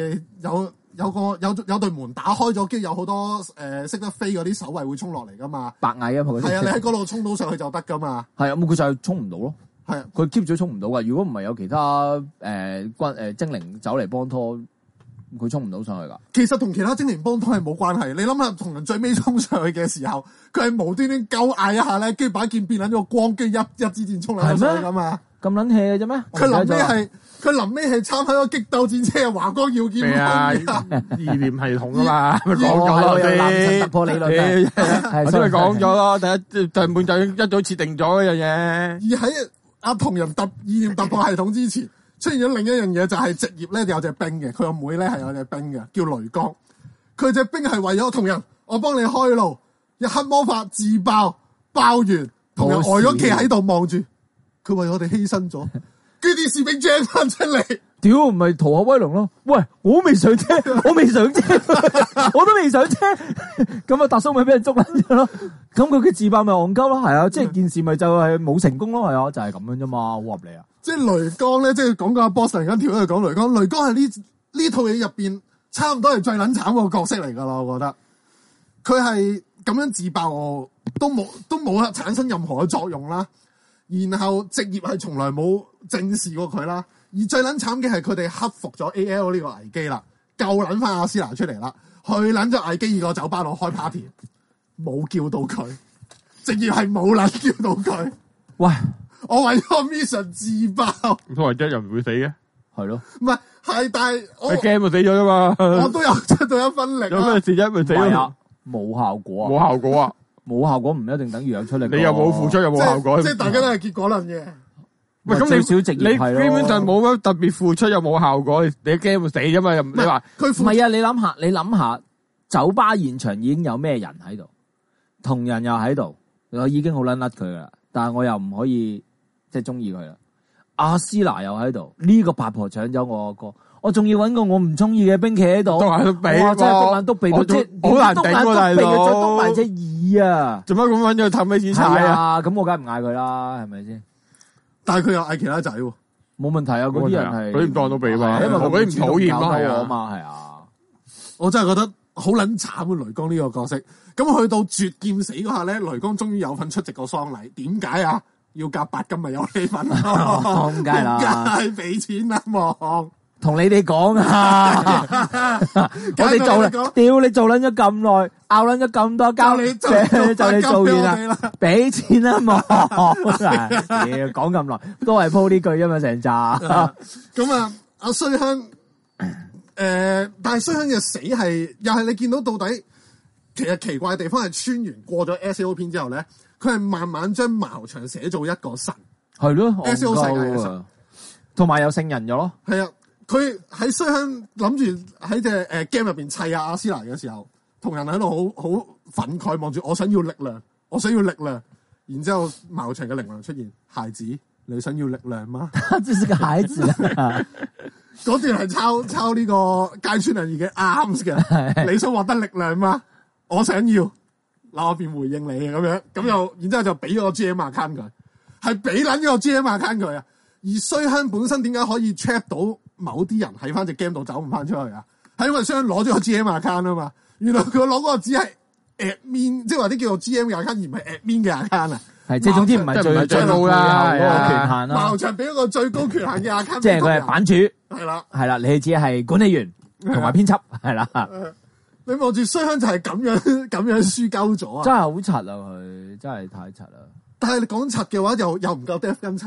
[SPEAKER 1] 有對門打開咗，跟住有好多識得飛嗰啲守衛會衝落嚟噶嘛。
[SPEAKER 2] 白蟻啊，
[SPEAKER 1] 係啊，你喺嗰度衝到上去就得噶嘛。
[SPEAKER 2] 係啊，咁佢就係衝唔到咯。
[SPEAKER 1] 係啊，
[SPEAKER 2] 佢 keep 咗衝唔到噶。如果唔係有其他精靈走嚟幫拖，佢衝唔到上去噶。
[SPEAKER 1] 其實同其他精靈幫拖係冇關係。你諗下，同人最尾衝上去嘅時候，佢係無端端鳩嗌一下咧，跟住把劍變撚咗個光，跟住一支箭衝嚟上去噶嘛。
[SPEAKER 2] 咁撚 hea 嘅啫咩？
[SPEAKER 1] 佢臨尾係參喺個激鬥戰車嘅華光耀劍鋒
[SPEAKER 3] 意念系統啊嘛，咪講咗
[SPEAKER 2] 咯，
[SPEAKER 3] 啲
[SPEAKER 2] 男神突破理論
[SPEAKER 3] 係，所以咪講咗咯。第一上半就一早設定咗嗰樣嘢。
[SPEAKER 1] 而喺阿同人意念突破系統之前，出現咗另一樣嘢，就係職業咧有隻兵嘅，佢個妹咧係有隻兵嘅，叫雷光。佢隻兵係為咗同人，我幫你開路，一黑魔法自爆完，同人呆咗企喺度望住。佢為我哋犧牲咗，跟住啲士兵將翻出嚟，
[SPEAKER 2] 屌唔係逃學威龍咯？喂，我未上車，我未上車，我都未上車，咁啊達叔咪俾人捉緊咗咯？咁佢嘅自爆咪戇鳩咯？係啊，即係件事咪就係冇成功咯？係啊，就係咁樣啫嘛，好合理啊！
[SPEAKER 1] 即係雷光咧，即係講個阿 boss 突然間跳咗去講雷光，雷光係呢套嘢入邊差唔多係最撚慘個角色嚟噶啦，我覺得佢係咁樣自爆，我都冇產生任何嘅作用啦。然後職業係從來冇正視過佢啦，而最撚慘嘅係佢哋克服咗 AL 呢個危機啦，救撚翻阿斯娜出嚟啦，去撚咗危機個酒吧度開 party， 冇叫到佢，職業係冇撚叫到佢。
[SPEAKER 2] 喂，
[SPEAKER 1] 我為咗 mission 自爆，
[SPEAKER 3] 咁所謂一人唔會死嘅，
[SPEAKER 2] 係咯，
[SPEAKER 1] 唔係，但係我
[SPEAKER 3] game 就死咗啫嘛，
[SPEAKER 1] 我都有出到一分力。
[SPEAKER 3] 有咩事啫？咪死咯，
[SPEAKER 2] 冇效果啊，
[SPEAKER 3] 冇效果啊！
[SPEAKER 2] 冇效果唔一定等於有出力，
[SPEAKER 3] 你又冇付出又冇效果，
[SPEAKER 1] 即係大家都係結果論嘅。
[SPEAKER 3] 喂，咁
[SPEAKER 2] 你少職業係咯，
[SPEAKER 3] 基本上冇乜特別付出又冇效果，你 game 會死啫嘛？你話
[SPEAKER 1] 佢
[SPEAKER 2] 唔係啊？你諗下，酒吧現場已經有咩人喺度，同人又喺度，我已經好撚甩佢噶啦，但係我又唔可以即係中意佢啦。阿斯娜又喺度，呢個八婆搶咗我個。我仲要揾個我唔中意嘅兵企喺度，
[SPEAKER 3] 篤眼篤鼻，
[SPEAKER 2] 哇！真係篤眼篤鼻到即係
[SPEAKER 3] 好難頂喎，大佬，
[SPEAKER 2] 篤埋隻耳啊！
[SPEAKER 3] 做乜咁揾咗氹咩錢踩啊？
[SPEAKER 2] 咁我梗係唔嗌佢啦，係咪先？
[SPEAKER 1] 但係佢又嗌其他仔喎，
[SPEAKER 2] 冇問題啊！嗰啲人係
[SPEAKER 3] 佢唔當到鼻嘛，
[SPEAKER 2] 因為
[SPEAKER 3] 佢唔討厭
[SPEAKER 2] 啊嘛，係啊！
[SPEAKER 1] 我真係覺得好撚慘啊！雷光呢個角色，咁去到絕劍死嗰下咧，雷光終於有份出席個喪禮，點解啊？要夾8金咪有你份咯，
[SPEAKER 2] 梗係啦，
[SPEAKER 1] 梗係俾錢啦，望。
[SPEAKER 2] 同你哋講啊！我哋做啦，屌你做撚咗咁耐，拗撚咗咁多交，就你做完啦，俾錢啦冇！屌講咁耐，都係鋪呢句啫嘛，成扎。
[SPEAKER 1] 咁啊，阿衰香，但係衰香嘅死係又係你見到底，其實奇怪嘅地方係穿完過咗 SAO 篇之後咧，佢係慢慢將茅場寫做一個神，
[SPEAKER 2] 係咯
[SPEAKER 1] SAO 世界嘅神，
[SPEAKER 2] 同埋有聖人咗咯，
[SPEAKER 1] 係啊。佢喺衰香諗住喺隻game 入邊砌阿斯娜嘅時候，同人喺度好憤慨望住，我想要力量，我想要力量。然之後茅場嘅靈魂出現，孩子，你想要力量嗎？
[SPEAKER 2] 這是個孩子啊！
[SPEAKER 1] 嗰段係抄呢個街村人嘅 arms 嘅，你想獲得力量嗎？我想要，嗱我便回應你咁樣，咁又然之後就俾咗個 GM account 佢，係俾撚咗個 GM account 佢啊！而衰香本身點解可以 trap 到某啲人喺翻隻 game 度走唔翻出去啊？係因為衰香攞咗個 GM account 啊嘛。原來佢攞嗰個只係 admin， 即係或者叫做 GM 嘅 account 而唔係 admin 嘅 account 啊。
[SPEAKER 2] 係即係總之唔係最高啦，嗰個權限啦。
[SPEAKER 1] 茅場俾一個最高權限嘅 account，
[SPEAKER 2] 即係佢係版主，係啦，你只係管理員同埋編輯，係啦。
[SPEAKER 1] 你望住衰香就係咁樣輸鳩咗啊！
[SPEAKER 2] 真係好柒啊！佢真係太柒啦。
[SPEAKER 1] 但係你講柒嘅話，又唔夠 Def 跟柒。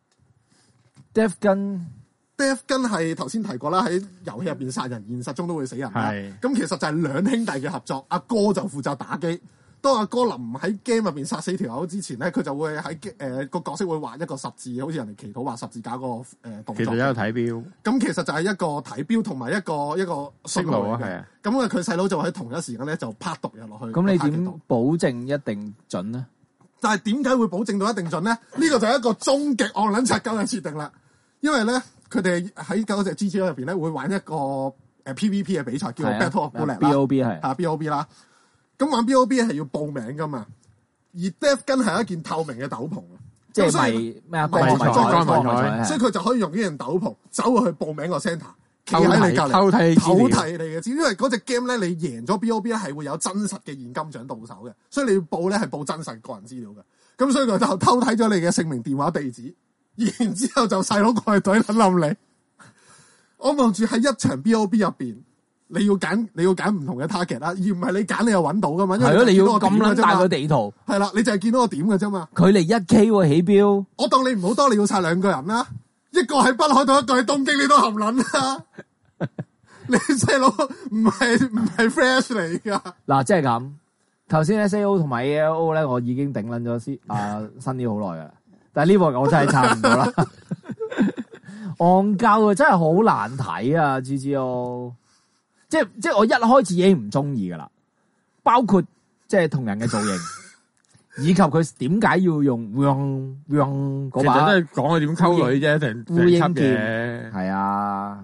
[SPEAKER 2] Def 跟
[SPEAKER 1] 係頭先提過啦，喺遊戲入邊殺人，現實中都會死人啦。咁其實就係兩兄弟嘅合作，阿哥就負責打機。當阿哥臨喺 game 入邊殺死條友之前咧，佢就會喺個角色會畫一個十字，好似人哋祈禱畫十字架個動作。
[SPEAKER 3] 其實一個睇錶。咁
[SPEAKER 1] 其實就係一個睇錶同埋一個信號啊。係啊。咁佢細佬就喺同一時間咧就拍毒入落去。
[SPEAKER 2] 咁你點保證一定準咧？
[SPEAKER 1] 但係點解會保證到一定準咧？呢個就係一個終極戇撚柒鳩嘅設定啦。因為咧，佢哋喺嗰隻 GTA 入邊咧會玩一個PVP 嘅比賽，叫做 Battle of Bullet 啦。BOB 係BOB 啦。咁玩 BOB 係要報名噶嘛？ 而 Def Gun 係一件透明嘅斗篷，
[SPEAKER 2] 即係咩啊？
[SPEAKER 1] 迷
[SPEAKER 2] 彩，
[SPEAKER 1] 所以佢就可以用呢件斗篷走去報名個 centre， 企喺你隔離
[SPEAKER 3] 偷睇
[SPEAKER 1] 你嘅，因為嗰隻 game 咧，你贏咗 BOB 咧係會有真實嘅現金獎到手嘅，所以你要報咧係報真實個人資料嘅。咁所以佢就偷睇咗你嘅姓名、電話、地址，然之後就細佬過去懟冧你。我望住喺一場 BOB 入邊。你要揀唔同嘅 target 啦，而唔係你揀你又揾到噶嘛。
[SPEAKER 2] 係咯，你要咁撚大個地圖。
[SPEAKER 1] 係啦，你就係見到個點嘅啫嘛。
[SPEAKER 2] 距離1K 喎起標。我
[SPEAKER 1] 當你唔好多，你要殺2個人啦。一個喺北海道，一個喺東京，你都含撚啦。你細佬唔係 fresh 嚟噶。
[SPEAKER 2] 嗱，即係咁。頭先 SAO 同埋 ALO 咧，我已經頂撚咗新啲好耐噶啦。但係呢部我真係撐唔到啦。戇鳩啊，真係好難睇啊 GGO。即係我一開始已經唔中意噶啦，包括即係同人嘅造型，以及佢點解要用嗰把，其實
[SPEAKER 3] 都係講佢點溝女啫，成
[SPEAKER 2] 烏蠅劍係啊，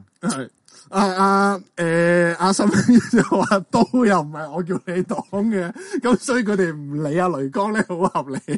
[SPEAKER 1] 阿心就話刀又唔係我叫你擋嘅，咁所以佢哋唔理阿雷光咧，好合理。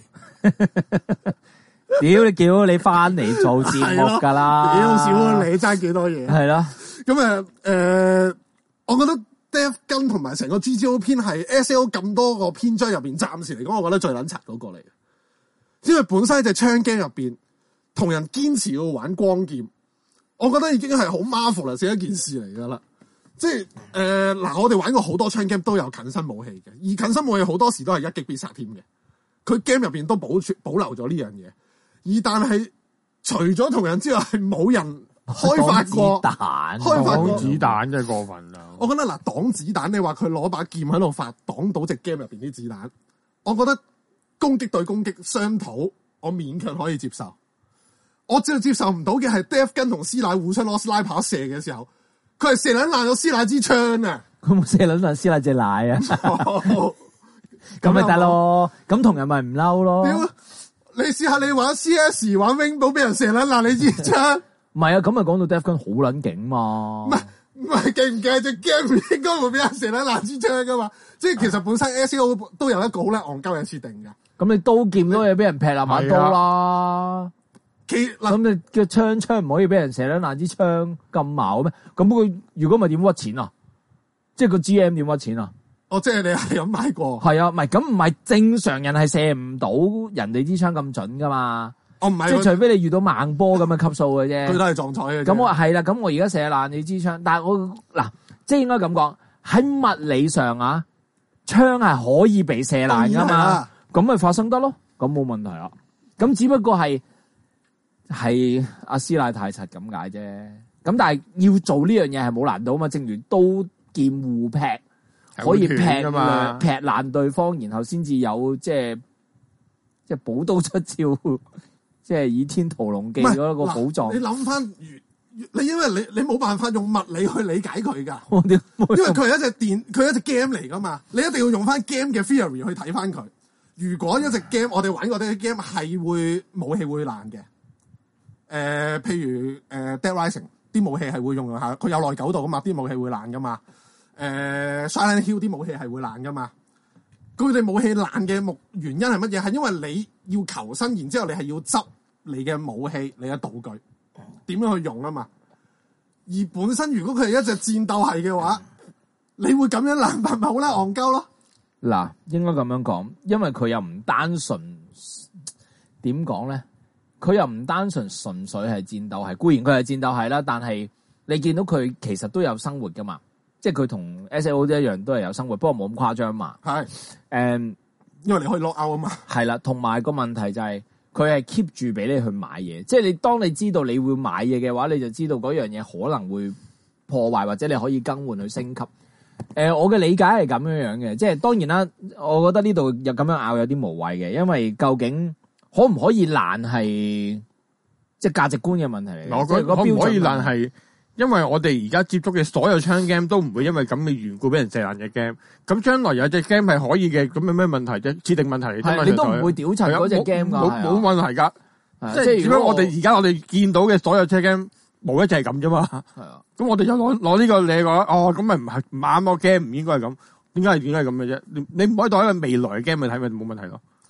[SPEAKER 2] 屌你叫你翻嚟做節目噶啦，
[SPEAKER 1] 屌少你爭幾多嘢？
[SPEAKER 2] 係咯，
[SPEAKER 1] 咁我覺得 Def Gun 同埋成個 GGO 篇係 SAO 咁多個篇章入邊，暫時嚟講，我覺得最撚柒嗰個嚟嘅。因為本身隻槍 game 入邊，同人堅持要玩光劍，我覺得已經係好 marvelous 嘅一件事嚟噶啦。即係嗱，我哋玩過好多槍 game 都有近身武器嘅，而近身武器好多時都係一擊必殺添嘅。佢 game 入邊都保留咗呢樣嘢，而但係除咗同人之外，係冇人開發過
[SPEAKER 3] 擋子彈真係過分啦！
[SPEAKER 1] 我覺得嗱，擋子彈你話佢攞把劍喺度發擋到隻 game 入邊啲子彈，我覺得攻擊對攻擊雙討，我勉強可以接受。我只係接受唔到嘅係 Def Gun 同師奶互相攞 sniper 射嘅時候，佢係射撚爛咗師奶支槍啊！
[SPEAKER 2] 佢冇射撚爛師奶隻奶啊！咁咪得咯，咁同人咪唔嬲咯。
[SPEAKER 1] 你試下你玩 CS 玩 Wingbow 俾人射撚爛你支槍。
[SPEAKER 2] 唔係啊，咁咪講到 Def Gun 好撚勁嘛？
[SPEAKER 1] 唔係勁唔勁？隻 game 應該會俾人射撚爛支槍噶嘛？即係其實本身 SAO 都有一個好叻戇鳩嘅設定噶。咁
[SPEAKER 2] 你刀劍都可以俾人劈爛把刀啦。咁你嘅槍唔可以俾人射撚爛支槍咁矛咩？咁佢如果咪點屈錢啊？即係個 GM 點屈錢啊？
[SPEAKER 1] 哦，即係你係咁買過？
[SPEAKER 2] 係啊，唔係咁唔係正常人係射唔到人哋支槍咁準噶嘛？
[SPEAKER 1] 我唔係，
[SPEAKER 2] 即係除非你遇到猛波咁嘅級數嘅啫，
[SPEAKER 1] 佢都係撞彩嘅。
[SPEAKER 2] 咁我係啦，咁我而家射爛你支槍，但係我嗱，即係應該咁講，喺物理上啊，槍係可以被射爛噶嘛，咁咪發生得咯，咁冇問題啦。咁只不過係阿師奶太柒咁解啫。咁但係要做呢樣嘢係冇難度啊嘛，正如刀劍互劈，可以劈爛對方，然後先至有即係寶刀出鞘。即係倚天屠龍記嗰個寶藏。你
[SPEAKER 1] 諗翻，你因為你冇辦法用物理去理解佢噶，因為佢係一隻佢係一隻 game 嚟噶嘛，你一定要用翻 game 嘅 theory 去睇翻佢。如果一隻 game 我哋玩過啲 game 係會武器會爛嘅，譬如Dead Rising 啲武器係會用下，佢有耐久度噶嘛，啲武器會爛噶嘛。Silent Hill 啲武器係會爛噶嘛。佢哋武器爛嘅原因係乜嘢？係因為你要求生，然之後你係要執你嘅武器、你嘅道具點樣去用啊嘛。而本身如果佢係一隻戰鬥系嘅話，你會咁樣爛法咪好啦，戇鳩咯。
[SPEAKER 2] 嗱，應該咁樣講，因為佢又唔單純點講咧，佢又唔單純純粹係戰鬥系，固然佢係戰鬥系啦，但係你見到佢其實都有生活噶嘛。即係佢同 SAO 一樣都係有生活，不過冇咁誇張嘛。係，
[SPEAKER 1] 因為你可以 lock out 啊嘛。係
[SPEAKER 2] 啦，同埋個問題就係佢係 keep 住俾你去買嘢，即係你當你知道你會買嘢嘅話，你就知道嗰樣嘢可能會破壞，或者你可以更換去升級。我嘅理解係咁樣樣嘅，即係當然啦，我覺得呢度又咁樣拗有啲無謂嘅，因為究竟可唔可以爛係即係價值觀嘅問題嚟嘅。
[SPEAKER 3] 我覺得可唔可以爛係？因為我哋而家接觸嘅所有槍 game 都唔會因為咁嘅緣故俾人射爛嘅 game，咁將來有隻 game 係可以嘅，咁有咩問題啫？設定問題嚟啫嘛，
[SPEAKER 2] 你都唔會屌柒嗰隻 game 噶，
[SPEAKER 3] 冇問題噶。即係如果我哋而家我哋見到嘅所有車 game 冇一隻係咁啫嘛。係啊，咁我哋就攞呢個你講，哦，咁咪唔係唔啱個 game，唔應該係咁。點解係咁嘅啫？你唔可以當一個未來嘅 game 去睇咪冇問題咯。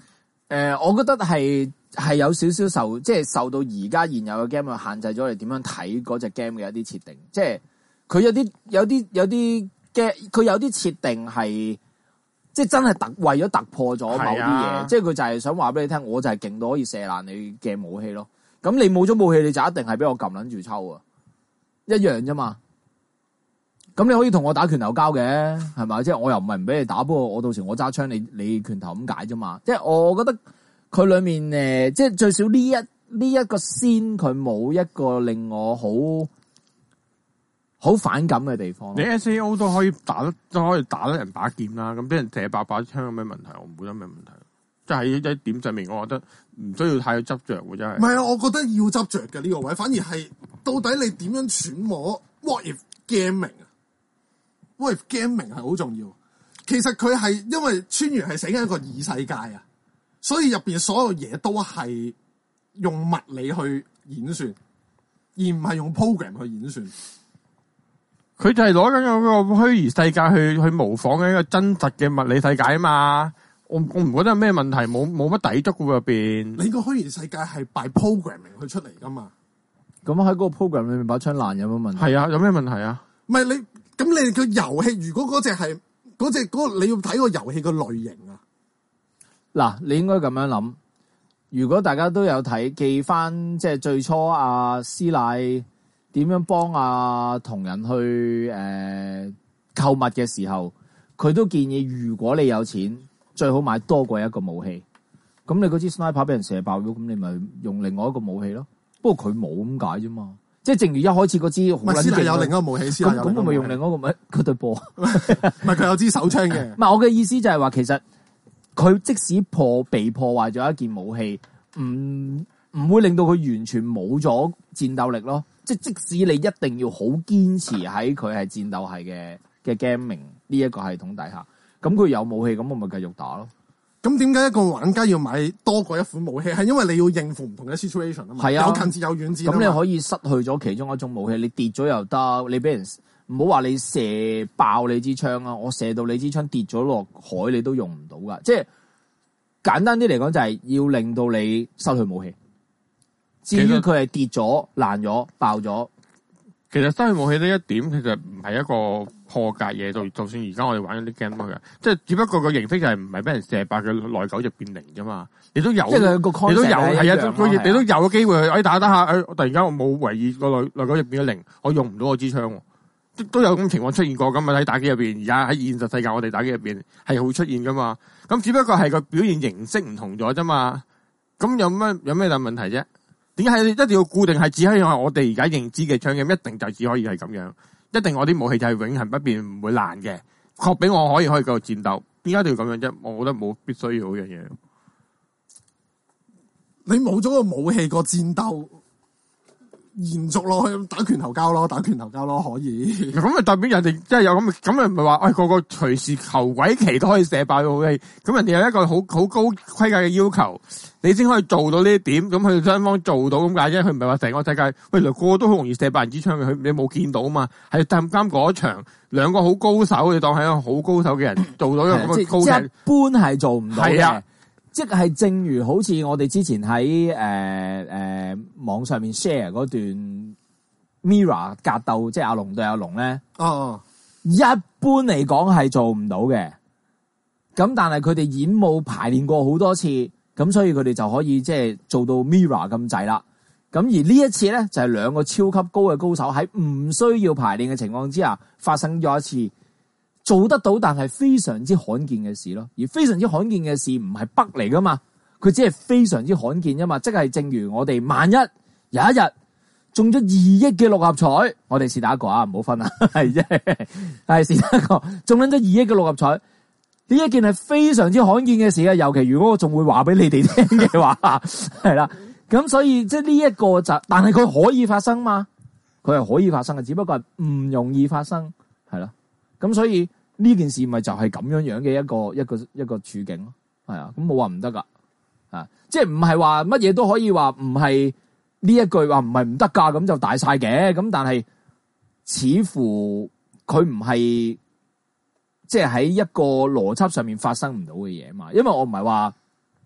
[SPEAKER 2] 我覺得係有少少受到而家現有嘅 game 限制咗你點樣睇嗰隻 game 嘅一啲設定，即係佢有啲嘅佢有啲設定係即係真係為咗突破咗某啲嘢，即係佢就係想話俾你聽，我就係勁到可以射爛你嘅武器咯。咁你冇咗武器，你就一定係俾我撳撚住抽啊，一樣啫嘛。咁你可以同我打拳頭交嘅，係咪？即係我又唔係唔俾你打，不過我到時我揸槍，你拳頭咁解啫嘛。即係我覺得佢裏面即係最少呢一個先，佢冇一個令我好反感嘅地方。
[SPEAKER 3] 你 SAO 都可以打得人把劍啦，咁俾人射把槍有咩問題？我唔覺得咩問題。即係喺一點上面，我覺得唔需要太執着喎，真係。
[SPEAKER 1] 唔係啊，我覺得要執着嘅呢個位，反而係到底你點樣揣摩 What if gaming 啊？What if gaming 係好重要。其實佢係因為穿越係寫緊一個異世界啊，所以入邊所有嘢都係用物理去演算，而唔係用 program 去演算。
[SPEAKER 3] 佢就係攞緊嗰個虛擬世界去模仿緊一個真實嘅物理世界啊嘛。我唔覺得有咩問題，冇乜抵觸嘅入邊。你個虛擬世界係 by programming 去出嚟噶嘛？
[SPEAKER 2] 咁喺嗰個 program 裏面把槍爛有乜問題？
[SPEAKER 3] 係啊，有咩問題啊？
[SPEAKER 1] 唔係你咁你個遊戲，如果嗰隻係嗰個，你要睇個遊戲個類型啊。
[SPEAKER 2] 嗱，你應該咁樣諗。如果大家都有睇記翻，即係最初阿師奶點樣幫同人去購物嘅時候，佢都建議如果你有錢，最好買多過一個武器。咁你嗰支 sniper 俾人射爆咗，咁你咪用另外一個武器咯。不過佢冇咁解啫嘛。即係正如一開始嗰支好撚勁，
[SPEAKER 1] 有另一個武器先。咁
[SPEAKER 2] 我咪用另一個咪嗰對波。
[SPEAKER 1] 唔係佢有支手槍嘅。
[SPEAKER 2] 唔係我嘅意思就係話，其實佢即使被破壞咗一件武器，唔會令到佢完全冇咗戰鬥力咯。即使你一定要好堅持喺佢係戰鬥系嘅 gaming 呢一個系統底下。咁佢有武器，咁我咪繼續打咯。
[SPEAKER 1] 咁點解一個玩家要買多過一款武器？係因為你要應付唔同嘅 situation 啊嘛。係啊，有近戰有遠戰。咁
[SPEAKER 2] 你可以失去咗其中一種武器，你跌咗又得，你俾人唔好話你射爆你支槍啊！我射到你支槍跌咗落海，你都用唔到噶。即係簡單啲嚟講，就係要令到你失去武器。至於佢係跌咗、爛咗、爆咗。
[SPEAKER 3] 其實失去武器呢一點，其實唔係一個破格嘢，就算而家我哋玩嗰啲 game 都係，即係只不過個形式就係唔係俾人射爆嘅內九就變零啫嘛。你都有，
[SPEAKER 2] 即係個 concept
[SPEAKER 3] 你都有係啊，你都有個機會去打下，突然間我冇為意個內九就變咗零，我用唔到我支槍，都有咁情況出現過。咁啊喺打機入邊，而家喺現實世界我哋打機入邊係會出現噶嘛。咁只不過係個表現形式唔同咗啫嘛。咁有咩大問題啫？點解一定要固定係只可以用我哋而家認知嘅槍嘅？一定就只可以係咁樣，一定我啲武器就係永恆不變，唔會爛嘅，確俾我可以繼續戰鬥。點解一定要咁樣啫？我覺得冇必須要嗰樣嘢。
[SPEAKER 1] 你冇咗個武器，個戰鬥延續落去，打拳頭交咯，可以。
[SPEAKER 3] 咁咪代表人哋即係有咁咪唔係話，個個隨時求鬼期都可以射爆武器。咁人哋有一個好高規格嘅要求，你先可以做到呢一點。咁佢雙方做到咁解啫。佢唔係話成個世界，喂，個個都好容易射爆人支槍嘅。佢你冇見到啊嘛？係啱啱嗰場兩個好高手，你當係一個好高手嘅人做到一個咁嘅高手，
[SPEAKER 2] 一般係做唔到嘅。
[SPEAKER 3] 係啊。
[SPEAKER 2] 即係正如好似我哋之前喺網上面 share 嗰段 Mirror 格鬥，即係阿龍對阿龍咧，一般嚟講係做唔到嘅。咁但係佢哋演武排練過好多次，咁所以佢哋就可以即係做到 Mirror 咁滯啦。咁而呢一次咧就係兩個超級高嘅高手喺唔需要排練嘅情況之下發生咗一次。做得到，但係非常之罕見嘅事咯。而非常之罕見嘅事唔係北嚟噶嘛，佢只係非常之罕見啫嘛。即係正如我哋萬一有一日中咗2億嘅六合彩，我哋是打一個啊，唔好分啊，係啫，係是打一個中咗2億嘅六合彩，呢一件係非常之罕見嘅事啊。尤其如果我仲會話俾你哋聽嘅話，係啦，咁所以即係呢一個就，但係佢可以發生嘛，佢係可以發生嘅，只不過係唔容易發生，係啦，咁所以。呢件事咪就係咁樣嘅一個處境咯，係啊，咁冇話唔得噶，啊，即係唔係話乜嘢都可以話唔係呢一句話唔係唔得噶，咁就大晒嘅，咁但係似乎佢唔係即係喺一個邏輯上面發生唔到嘅嘢嘛，因為我唔係話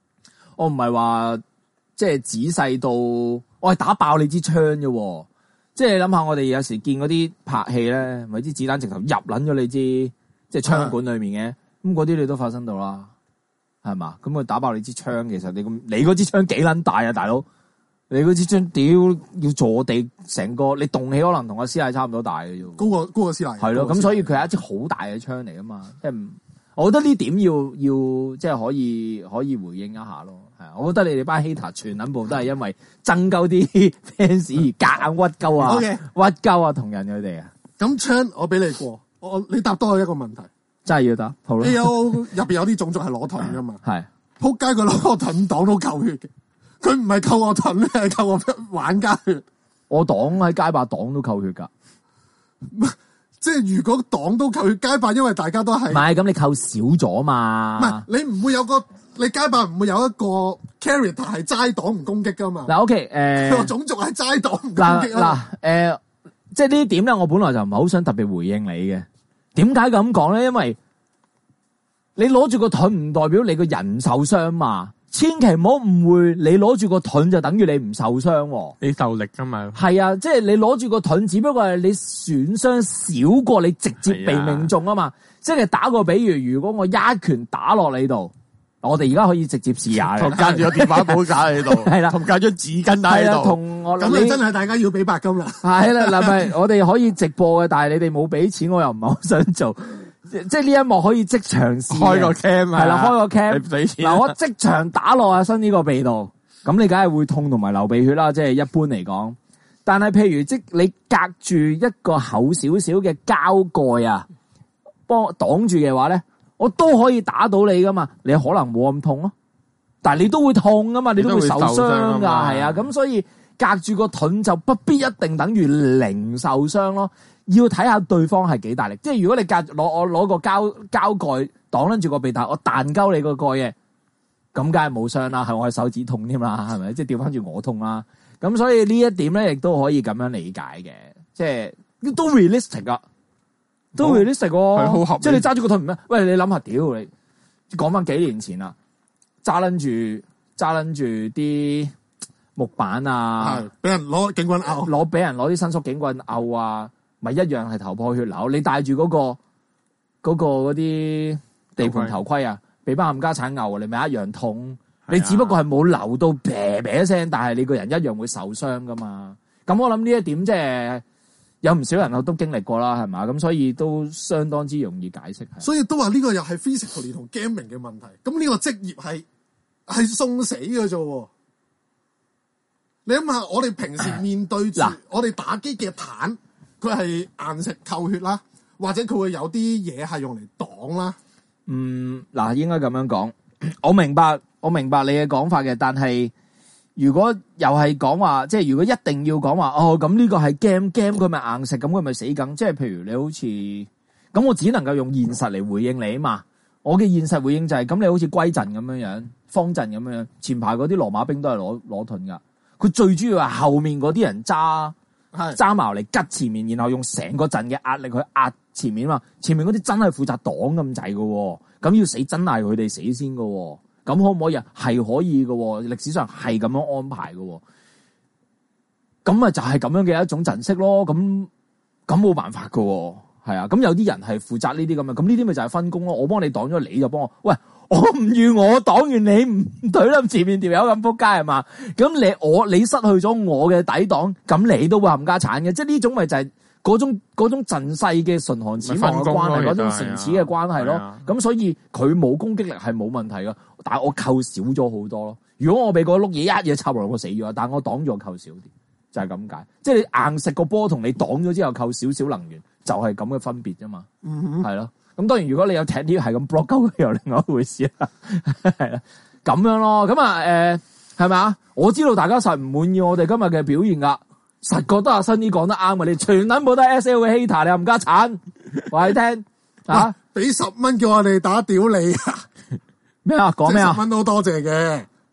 [SPEAKER 2] 我唔係話即係仔細到我係打爆你支槍啫。即係你諗下，我哋有時見嗰啲拍戲咧，咪啲子彈直頭入撚咗你支即係槍管裏面嘅，咁嗰啲你都發生到啦，係嘛？咁佢打爆你支槍，其實你嗰支槍幾撚大啊，大佬？你嗰支槍屌要坐地，成個你動起可能同個師奶差唔多大嘅啫，
[SPEAKER 1] 高過師奶。
[SPEAKER 2] 係咯，咁所以佢係一支好大嘅槍嚟噶嘛，即係我覺得呢點要即係可以回應一下咯。係啊，我覺得你哋班 hater 全撚部都係因為爭鳩啲 fans 而夾硬屈鳩啊，屈鳩啊同人佢哋啊。
[SPEAKER 1] 咁槍我俾你過，你答多我一個問題，
[SPEAKER 2] 真係要答好啦。
[SPEAKER 1] A.O. 入邊有啲種族係攞盾噶嘛？係，仆街佢攞個盾擋到扣血嘅。佢唔係扣我盾咧，係扣我玩家血。我擋喺街霸擋都扣血噶，即係如果擋都扣血，街霸因為大家都係唔係咁，你扣少咗嘛？唔係你唔會有個你街霸唔會有一個 character 係齋擋唔攻擊噶嘛？嗱 ，OK， 佢個種族係齋擋唔攻擊嗱，即係呢啲點咧，我本來就唔係好想特別回應你嘅。點解咁講咧？因為你攞住個盾唔代表你個人受傷嘛。千祈唔好誤會，你攞住個盾就等於你唔受傷，你受力噶嘛？係啊，即係你攞住個盾，只不過係你損傷少過你直接被命中啊嘛。即係打個比喻，如果我一拳打落你度，我哋而家可以直接試下嘅，同隔住個電話簿架喺度，係啦，同隔張紙巾喺度，同我咁你真係大家要俾白金啦。係啦，嗱咪我哋可以直播嘅，但係你哋冇俾錢，我又唔係好想做。即係呢一幕可以即場試，開個 cam 係啦，開個 cam 你俾錢嗱，我即場打落阿新呢個鼻度，咁你梗係會痛同埋流鼻血啦，即係一般嚟講。但係譬如即你隔住一個厚少少嘅膠蓋啊，幫我擋住嘅話咧，我都可以打到你噶嘛。你可能冇咁痛咯，但係你都會痛噶嘛，你都會受傷噶，係啊。咁所以隔住個盾就不必一定等於零受傷咯。要睇下對方係幾大力，即係如果你我攞個膠蓋擋撚住個鼻頭，我彈鳩你個蓋嘅，咁梗係冇傷啦，係我手指痛添啦，係咪？即係調翻轉我痛啦。咁所以呢一點咧，亦都可以咁樣理解嘅，即係都 realistic 噶，都 realistic 喎。即係你揸住個盾唔咩？喂，你諗下，屌你講翻幾年前啦，揸撚住啲木板啊，俾人攞警棍毆，俾人攞啲伸縮警棍毆啊！咪一樣係頭破血流，你戴住嗰啲地盤頭盔啊，俾班冚家鏟牛，你咪一樣痛。你只不過係冇流到啤啤聲，但係你個人一樣會受傷噶嘛。咁我諗呢一點即係有唔少人都經歷過啦，係嘛？咁所以都相當之容易解釋。所以都話呢個又係 physically 同 gaming 嘅問題。咁呢個職業係送死嘅啫。你諗下，我哋平時面對住我哋打機嘅彈。佢係硬食扣血啦，或者佢會有啲嘢係用嚟擋啦。嗱，應該咁樣講。我明白你嘅講法嘅，但係如果又係講話，即係如果一定要講話，咁呢個係 game 佢咪硬食，咁佢咪死梗。即係譬如你好似咁，我只能夠用現實嚟回應你啊嘛。我嘅現實回應就係咁，你好似歸陣咁樣樣，方陣咁樣樣，前排嗰啲羅馬兵都係攞盾噶。佢最主要係後面嗰啲人揸矛嚟吉前面，然後用成個陣嘅壓力去壓前面嘛。前面嗰啲真係負責擋咁滯嘅，咁要死真係佢哋死先嘅。咁可唔可以啊？係可以嘅，歷史上係咁樣安排嘅。咁啊就係咁樣嘅一種陣式咯。咁冇辦法嘅，係啊。咁有啲人係負責呢啲咁嘅，咁呢啲咪就係分工咯。我幫你擋咗，你就幫我。喂，我唔預我擋完你唔對啦，前面條友咁撲街係嘛？咁你失去咗我嘅抵擋，咁你都會冚家鏟嘅。即係呢種咪就係嗰種陣勢嘅唇寒齒亡嘅關係，嗰種唇齒嘅關係咯。咁所以佢冇攻擊力係冇問題噶，但係我扣少咗好多咯。如果我俾個碌嘢一嘢插落我死咗，但係我擋咗扣少啲，就係咁解。即係你硬食個波同你擋咗之後扣少少能源，就係咁嘅分別啫嘛。係咯。咁當然，如果你有踢啲係咁 block 鳩，又另外一回事啦，係啦，咁樣咯。咁啊，係咪啊？我知道大家實唔滿意我哋今日嘅表現噶，實覺得阿新啲講得啱啊！你全撚部都係 SL 嘅 hater，你冚家鏟，話你聽啊！俾10蚊叫我哋打屌你啊！咩啊？講咩啊？10蚊都多謝嘅，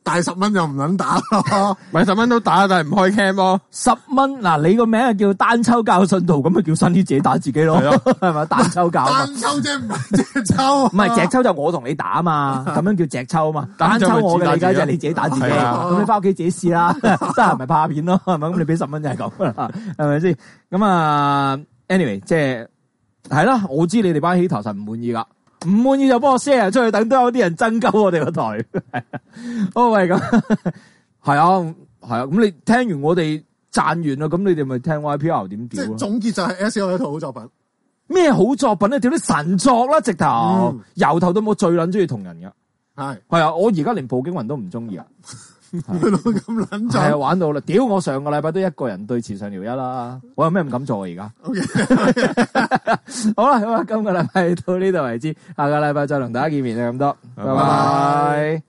[SPEAKER 1] 但係10蚊又唔撚打咯，
[SPEAKER 3] 咪10蚊都打，但係唔開 cam 咯。
[SPEAKER 2] 10蚊嗱，你個名係叫單抽教信徒，咁咪叫新啲自己打自己咯，係咪？單抽教
[SPEAKER 1] 單抽啫，唔係隻抽，
[SPEAKER 2] 唔係隻抽就我同你打嘛，咁樣叫隻抽嘛。單抽我嘅理解就係你自己打自己，咁你翻屋企自己試啦，得閒咪拍片咯，係咪？咁你俾10蚊就係咁啦，係咪先？咁啊 ，anyway， 即係啦，我知你哋班 hater 實唔滿意噶。唔滿意就幫我 share 出去，等都有啲人爭鳩我哋個台。哦，喂，咁係啊，咁你聽完我哋讚完啦，咁你哋咪聽 YPR 點屌咯？
[SPEAKER 1] 即係總結就係 S.O. 一套好作品。
[SPEAKER 2] 咩好作品咧？屌啲神作啦，直頭由頭到尾最撚中意同人噶。係啊，我而家連步驚雲都唔中意啊。
[SPEAKER 1] 咁撚
[SPEAKER 2] 係啊，玩到啦！屌，我上個禮拜都一個人對池上遼一啦，我有咩唔敢做啊？而家
[SPEAKER 1] OK，
[SPEAKER 2] 好啦，咁啊，今個禮拜到呢度為止，下個禮拜再同大家見面啊，咁多，拜拜。